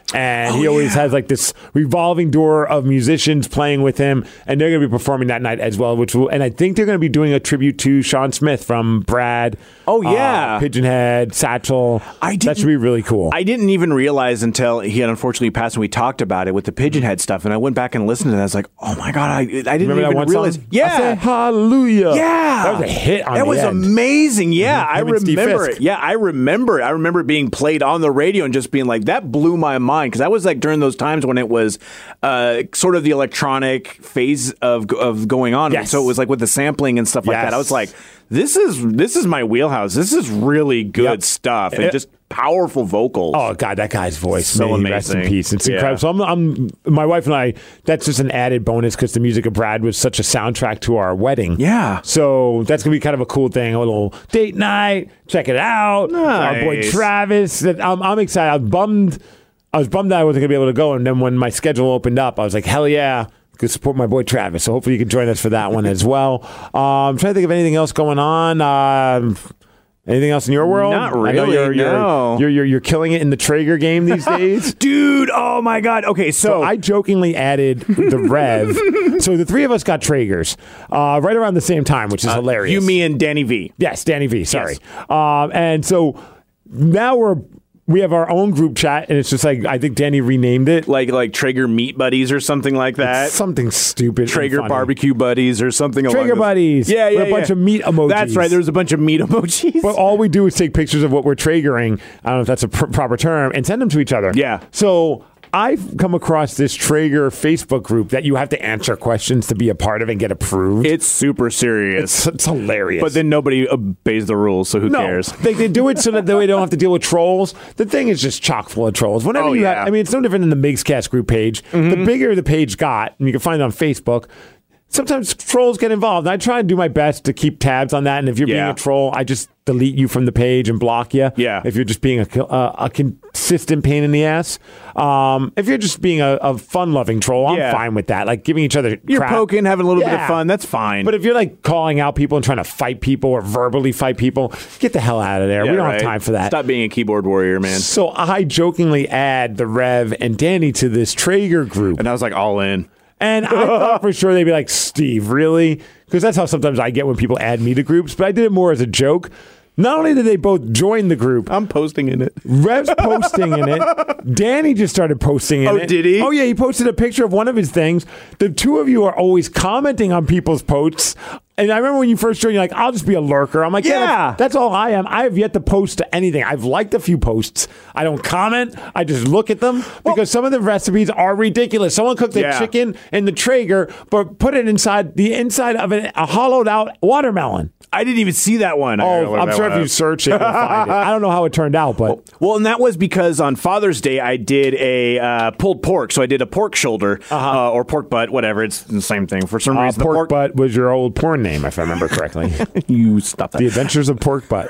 And Oh, he always yeah. has like this revolving door of musicians playing with him, and they're going to be performing that night as well. Which will, and I think they're going to be doing a tribute to Sean Smith from Brad. Oh, yeah. uh, Pigeonhead, Satchel. I that should be really cool. I didn't even realize until he had unfortunately passed, and we talked about it with the Pigeonhead stuff, and I went back and listened to it. And I was like, oh my god, I, I didn't Remember even that one realize. song? Yeah, I said, hallelujah. Yeah, that was a hit on That the was end. amazing. Yeah, Mhm. I Him and Steve remember Fisk. it. Yeah, I remember it. I remember it being played on the radio and just being like, that blew my mind, because that was like during those times when it was uh, sort of the electronic phase of of going on. Yes. So it was like with the sampling and stuff like Yes. that. I was like, this is this is my wheelhouse. This is really good Yep. stuff and It- just powerful vocals. Oh God, that guy's voice, So man, rest in amazing. peace. It's Yeah. incredible. So I'm, I'm, my wife and I. That's just an added bonus because the music of Brad was such a soundtrack to our wedding. Yeah. So that's gonna be kind of a cool thing. A little date night. Check it out. Our boy Nice. Travis. That I'm, I'm excited. I was bummed. I was bummed that I wasn't gonna be able to go. And then when my schedule opened up, I was like, hell yeah. Could support my boy Travis. So hopefully you can join us for that one as well. Um, I'm trying to think of anything else going on. Um, anything else in your world? Not I know really, you're, you're, no. you're, you're, you're killing it in the Traeger game these days. Dude, oh my god. Okay, so, So I jokingly added the Rev. So the three of us got Traegers uh, right around the same time, which is hilarious. you, me, and Danny V. Yes, Danny V. Sorry. Um, and so now we're we have our own group chat, and it's just like I think Danny renamed it Like like Traeger Meat Buddies or something like that. something stupid. and Traeger funny. Barbecue Buddies or something along Traeger those- Buddies. Yeah, yeah, With a bunch yeah. of meat emojis. That's right. There's a bunch of meat emojis. But all we do is take pictures of what we're Traegering. I don't know if that's a pr- proper term, and send them to each other. Yeah. So I've come across this Traeger Facebook group that you have to answer questions to be a part of and get approved. It's super serious. It's, it's hilarious. But then nobody obeys the rules, so who no, cares? they, they do it so that they don't have to deal with trolls. The thing is just chock full of trolls. Whenever Oh, you yeah. Mm-hmm. have, I mean, it's no different than the Migscast group page. The bigger the page got, and you can find it on Facebook. Sometimes trolls get involved. I try and do my best to keep tabs on that. And if you're being Yeah. a troll, I just delete you from the page and block you. Yeah. If you're just being a, a, a consistent pain in the ass. Um, if you're just being a, a fun-loving troll, I'm Yeah. fine with that. Like giving each other You're crap. poking, having a little bit of Yeah. fun. That's fine. But if you're like calling out people and trying to fight people or verbally fight people, get the hell out of there. Yeah, we don't right. have time for that. Stop being a keyboard warrior, man. So I jokingly add the Rev and Danny to this Traeger group. And I was like, all in. And I thought for sure they'd be like, Steve, really? Because that's how sometimes I get when people add me to groups. But I did it more as a joke. Not only did they both join the group, I'm posting in it. Rev's posting in it. Danny just started posting in Oh, it. did he? Oh, yeah. He posted a picture of one of his things. The two of you are always commenting on people's posts. And I remember when you first joined, you're like, I'll just be a lurker. I'm like, yeah, Yeah. that's, that's all I am. I have yet to post to anything. I've liked a few posts. I don't comment. I just look at them because some of the recipes are ridiculous. Someone cooked the Yeah. chicken in the Traeger, but put it inside the inside of an, a hollowed out watermelon. I didn't even see that one. I gotta Oh, look I'm that sure one if you up. search it, you'll find it. I don't know how it turned out, but Well, and that was because on Father's Day I did a uh, pulled pork. So I did a pork shoulder uh, or pork butt, whatever. It's the same thing. For some uh, reason, the pork, pork butt was your old porn name, if I remember correctly. You stop that. The Adventures of Pork Butt.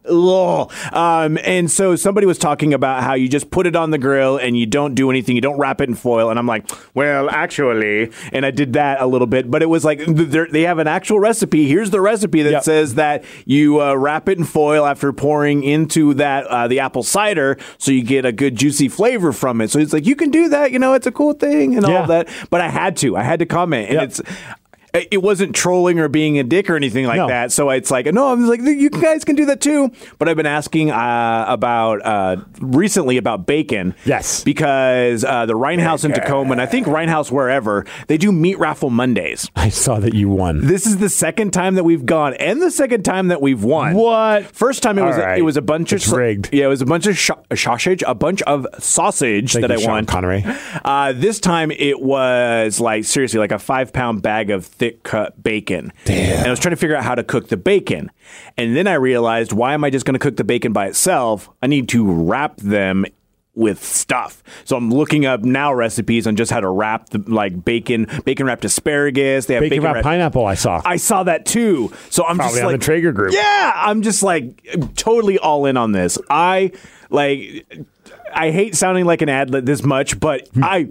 Ugh. Um, and so somebody was talking about how you just put it on the grill and you don't do anything. You don't wrap it in foil. And I'm like, well, actually, and I did that a little bit, but it was like they're- they have an actual recipe. Here's the recipe that Yep. says that you uh, wrap it in foil after pouring into that uh, the apple cider, so you get a good juicy flavor from it. So it's like you can do that. You know, it's a cool thing and all Yeah. of that. But I had to. I had to comment, and Yep. it's. It wasn't trolling or being a dick or anything like No. that. So it's like, no, I was like, you guys can do that too. But I've been asking uh, about uh, recently about bacon. Yes. Because uh, the Rhinehouse in Tacoma, and I think Rhinehouse wherever, they do meat raffle Mondays. I saw that you won. This is the second time that we've gone, and the second time that we've won. What? First time it was All right. it was a bunch It's of rigged. Yeah, it was a bunch of sh- sausage, a bunch of sausage Thank that you, I Sean won. Connery. Uh, this time it was like seriously like a five pound bag of thick cut bacon. Damn. And I was trying to figure out how to cook the bacon, and then I realized, why am I just going to cook the bacon by itself? I need to wrap them with stuff. So I'm looking up now recipes on just how to wrap the like bacon, bacon wrapped asparagus. They have Bacon bacon, wrapped wrapped pineapple, I saw. I saw that too. So I'm Probably just on like the Traeger group. Yeah, I'm just like totally all in on this. I like I hate sounding like an ad this much, but I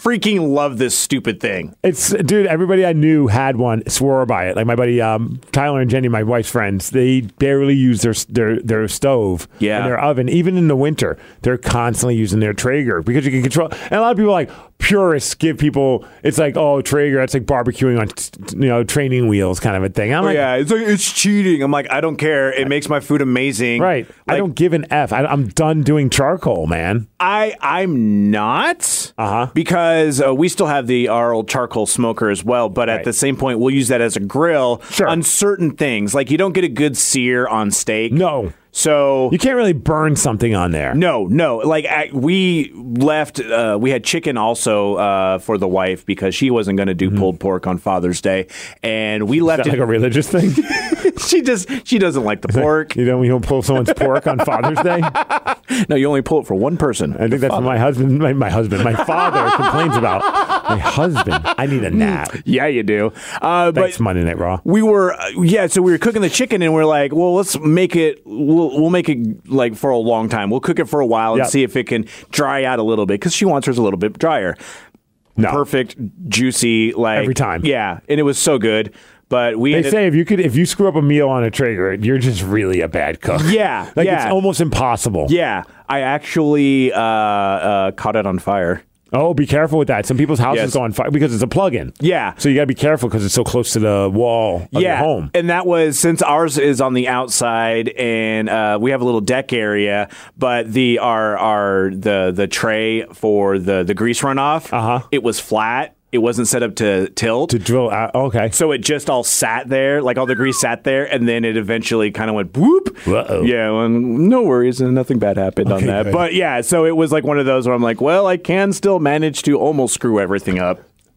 freaking love this stupid thing. It's dude. Everybody I knew had one, swore by it. Like my buddy um, Tyler and Jenny, my wife's friends. They barely use their their their stove Yeah. and their oven. Even in the winter, they're constantly using their Traeger because you can control. And a lot of people like purists give people. It's like, oh, Traeger. That's like barbecuing on you know training wheels kind of a thing. I'm Oh, like, yeah, it's like it's cheating. I'm like, I don't care. It makes my food amazing. right. I Like, don't give an F. I, I'm done doing charcoal, man. I I'm not Uh-huh. because uh, we still have the our old charcoal smoker as well. But Right. at the same point, we'll use that as a grill Sure. on certain things. Like you don't get a good sear on steak. No. So You can't really burn something on there. No, no. Like I, we left, uh, we had chicken also uh, for the wife because she wasn't going to do pulled pork on Father's Day, and we Is left that like it. a religious thing? she just she doesn't like the pork. You know, when you don't pull someone's pork on Father's Day? No, you only pull it for one person. I think that's what my husband, my, my husband, my father complains about. My husband, I need a nap. Yeah, you do. Uh, Thanks, but Monday Night Raw. we were, uh, yeah. So we were cooking the chicken, and we're like, well, let's make it. We'll, we'll make it like for a long time. We'll cook it for a while and Yep. see if it can dry out a little bit because she wants hers a little bit drier. No. Perfect, juicy, like Every time. Yeah, and it was so good. But we They ended, say if you could, if you screw up a meal on a Traeger, you're just really a bad cook. Yeah, like yeah. it's almost impossible. yeah, I actually uh, uh, caught it on fire. Oh, be careful with that. Some people's houses Yes. go on fire because it's a plug-in. Yeah. So you got to be careful because it's so close to the wall of yeah, your home. and that was since ours is on the outside, and uh, we have a little deck area. But the our our the the tray for the the grease runoff, Uh-huh. it was flat. It wasn't set up to tilt. To drill out. Okay. So it just all sat there, like all the grease sat there, and then it eventually kind of went whoop. Uh-oh. Yeah, well, no worries, and nothing bad happened on Okay, that. good. But yeah, so it was like one of those where I'm like, well, I can still manage to almost screw everything up.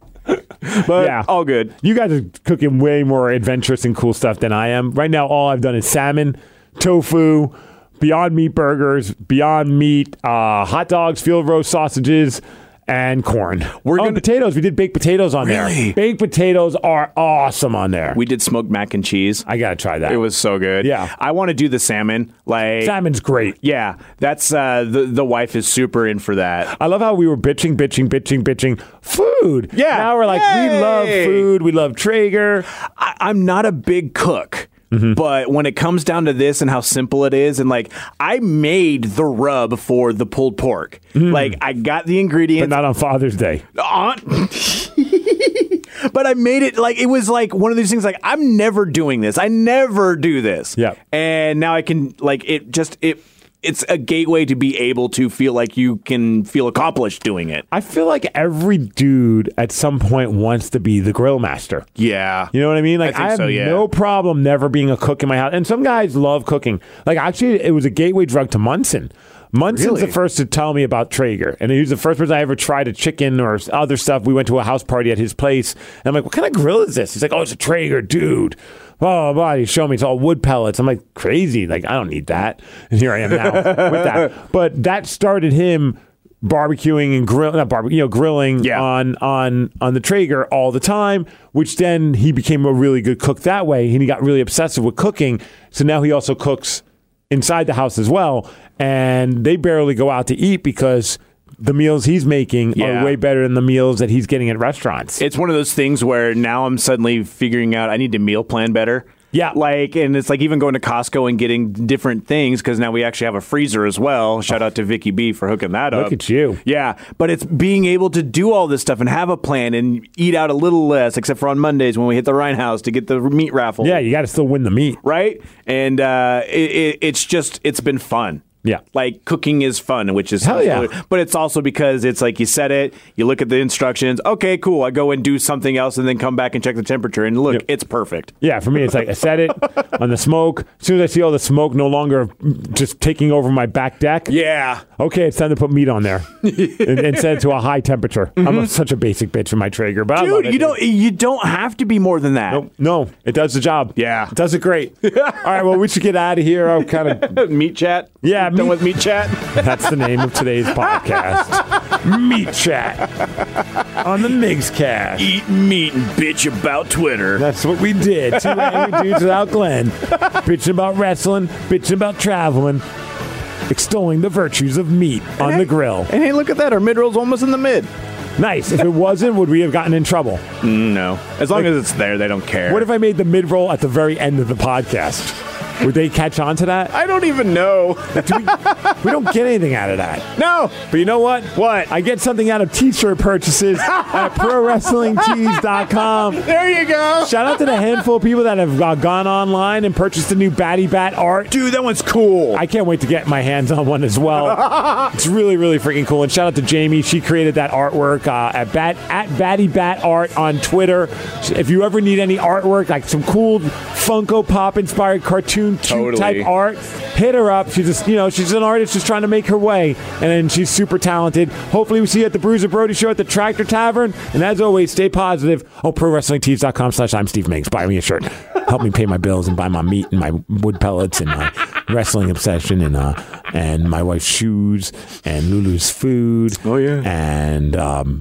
But Yeah. all good. You guys are cooking way more adventurous and cool stuff than I am. Right now, all I've done is salmon, tofu, Beyond Meat burgers, Beyond Meat, uh, hot dogs, field roast sausages, and corn. We're oh, gonna- potatoes. We did baked potatoes on Really? there. Baked potatoes are awesome on there. We did smoked mac and cheese. I gotta try that. It was so good. Yeah. I want to do the salmon. Like Salmon's great. Yeah, that's uh, the the wife is super in for that. I love how we were bitching, bitching, bitching, bitching. Food. Yeah. Now we're like, we Yay. love food. We love Traeger. I, I'm not a big cook. Mm-hmm. But when it comes down to this and how simple it is, and like I made the rub for the pulled pork, like I got the But ingredients, not on Father's Day. on. But I made it like it was like one of these things. Like I'm never doing this. I never do this. Yeah. And now I can like it. Just it. It's a gateway to be able to feel like you can feel accomplished doing it. I feel like every dude at some point wants to be the grill master. Yeah. You know what I mean? Like I think I, have so, yeah. no problem never being a cook in my house. And some guys love cooking. Like actually, it was a gateway drug to Munson. Munson's Really? the first to tell me about Traeger, and he was the first person I ever tried a chicken or other stuff. We went to a house party at his place, and I'm like, "What kind of grill is this?" He's like, "Oh, it's a Traeger, dude." Oh, blah. He showed me it's all wood pellets. I'm like, crazy. Like I don't need that. And here I am now with that. But that started him barbecuing and grill, not barbecue, you know, grilling Yeah. on on on the Traeger all the time. Which then he became a really good cook that way, and he got really obsessive with cooking. So now he also cooks inside the house as well, and they barely go out to eat because the meals he's making Yeah. are way better than the meals that he's getting at restaurants. It's one of those things where now I'm suddenly figuring out I need to meal plan better. Yeah. Like, and it's like even going to Costco and getting different things because now we actually have a freezer as well. Shout out to Vicky B for hooking that up. Look at you. Yeah. But it's being able to do all this stuff and have a plan and eat out a little less, except for on Mondays when we hit the Rhine House to get the meat raffle. Yeah, you got to still win the meat. Right? And uh, it, it, it's just, it's been fun. Yeah. Like cooking is fun, which is Hell yeah. But it's also because it's like you set it, you look at the instructions. Okay, cool. I go and do something else, and then come back and check the temperature, and look, Yep. it's perfect. Yeah, for me, it's like I set it on the smoke. As soon as I see all the smoke no longer just taking over my back deck, Yeah. okay, it's time to put meat on there and, and set it to a high temperature. I'm a, such a basic bitch in my Traeger, but I love Dude, it, you don't you don't have to be more than that. Nope. No, it does the job. Yeah. It does it great. All right, well, we should get out of here. I'm kind of. Meat chat? Yeah, Done meat- with meat chat? That's the name of today's podcast. Meat Chat on the Migscast. Eat meat and bitch about Twitter. That's what we did. Two angry dudes without Glenn. Bitching about wrestling, bitching about traveling, extolling the virtues of meat on the grill. And hey, look at that. Our mid-roll's almost in the mid. Nice. If it wasn't, would we have gotten in trouble? No. As long Like, as it's there, they don't care. What if I made the mid-roll at the very end of the podcast? Would they catch on to that? I don't even know. Do we, we don't get anything out of that. No. But you know what? What? I get something out of T-shirt purchases at pro wrestling tees dot com. There you go. Shout out to the handful of people that have uh, gone online and purchased the new Batty Bat art. Dude, that one's cool. I can't wait to get my hands on one as well. It's really, really freaking cool. And shout out to Jamie. She created that artwork uh, at Bat at Batty Bat Art on Twitter. If you ever need any artwork, like some cool Funko Pop inspired cartoon Totally. type art, hit her up. She's just, you know, she's an artist just trying to make her way, and then she's super talented. Hopefully, we see you at the Bruiser Brody Show at the Tractor Tavern. And as always, stay positive. Oh, pro wrestling tees dot com slash I'm Steve Miggs. Buy me a shirt. Help me pay my bills and buy my meat and my wood pellets and my wrestling obsession and uh and my wife's shoes and Lulu's food. Oh yeah, and um.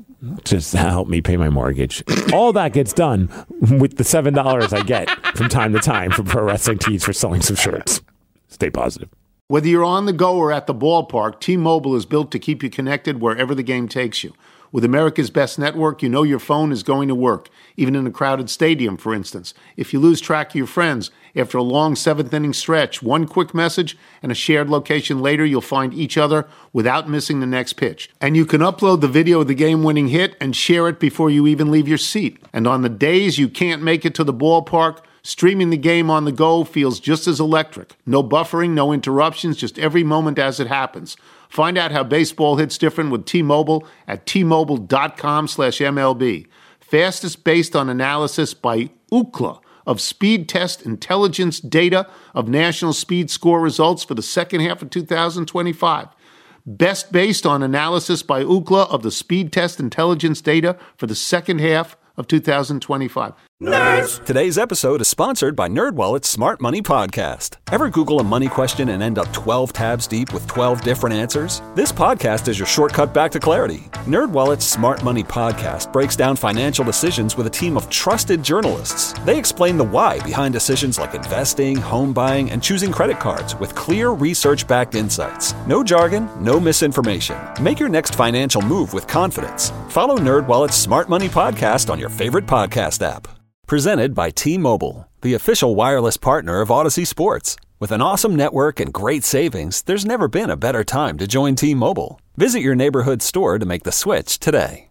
Just help me pay my mortgage. All that gets done with the seven dollars I get from time to time from Pro Wrestling Tees for selling some shirts. Stay positive. Whether you're on the go or at the ballpark, T-Mobile is built to keep you connected wherever the game takes you. With America's best network, you know your phone is going to work, even in a crowded stadium, for instance. If you lose track of your friends, after a long seventh-inning stretch, one quick message and a shared location later, you'll find each other without missing the next pitch. And you can upload the video of the game-winning hit and share it before you even leave your seat. And on the days you can't make it to the ballpark, streaming the game on the go feels just as electric. No buffering, no interruptions, just every moment as it happens. Find out how baseball hits different with T-Mobile at T Mobile dot com slash M L B. Fastest based on analysis by Ookla of Speed Test Intelligence data of national speed score results for the second half of two thousand twenty-five. Best based on analysis by Ookla of the Speed Test Intelligence data for the second half of two thousand twenty-five. Nerds! Today's episode is sponsored by NerdWallet's Smart Money Podcast. Ever Google a money question and end up twelve tabs deep with twelve different answers? This podcast is your shortcut back to clarity. NerdWallet's Smart Money Podcast breaks down financial decisions with a team of trusted journalists. They explain the why behind decisions like investing, home buying, and choosing credit cards with clear research-backed insights. No jargon, no misinformation. Make your next financial move with confidence. Follow NerdWallet's Smart Money Podcast on your favorite podcast app. Presented by T-Mobile, the official wireless partner of Odyssey Sports. With an awesome network and great savings, there's never been a better time to join T-Mobile. Visit your neighborhood store to make the switch today.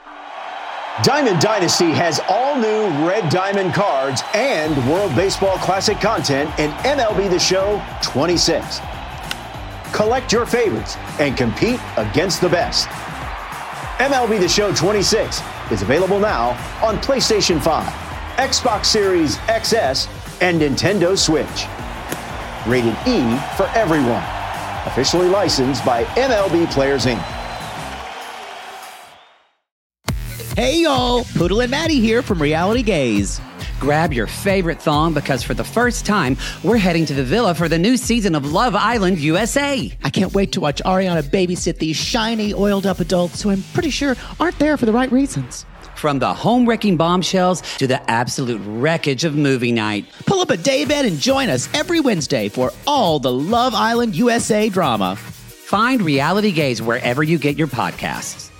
Diamond Dynasty has all new Red Diamond cards and World Baseball Classic content in M L B The Show twenty-six. Collect your favorites and compete against the best. M L B The Show twenty-six is available now on PlayStation five, Xbox Series X S, and Nintendo Switch. Rated E for everyone. Officially licensed by M L B Players Incorporated. Hey y'all, Poodle and Maddie here from Reality Gaze. Grab your favorite thong because for the first time, we're heading to the villa for the new season of Love Island U S A. I can't wait to watch Ariana babysit these shiny, oiled-up adults who I'm pretty sure aren't there for the right reasons. From the home-wrecking bombshells to the absolute wreckage of movie night. Pull up a daybed and join us every Wednesday for all the Love Island U S A drama. Find Reality Gaze wherever you get your podcasts.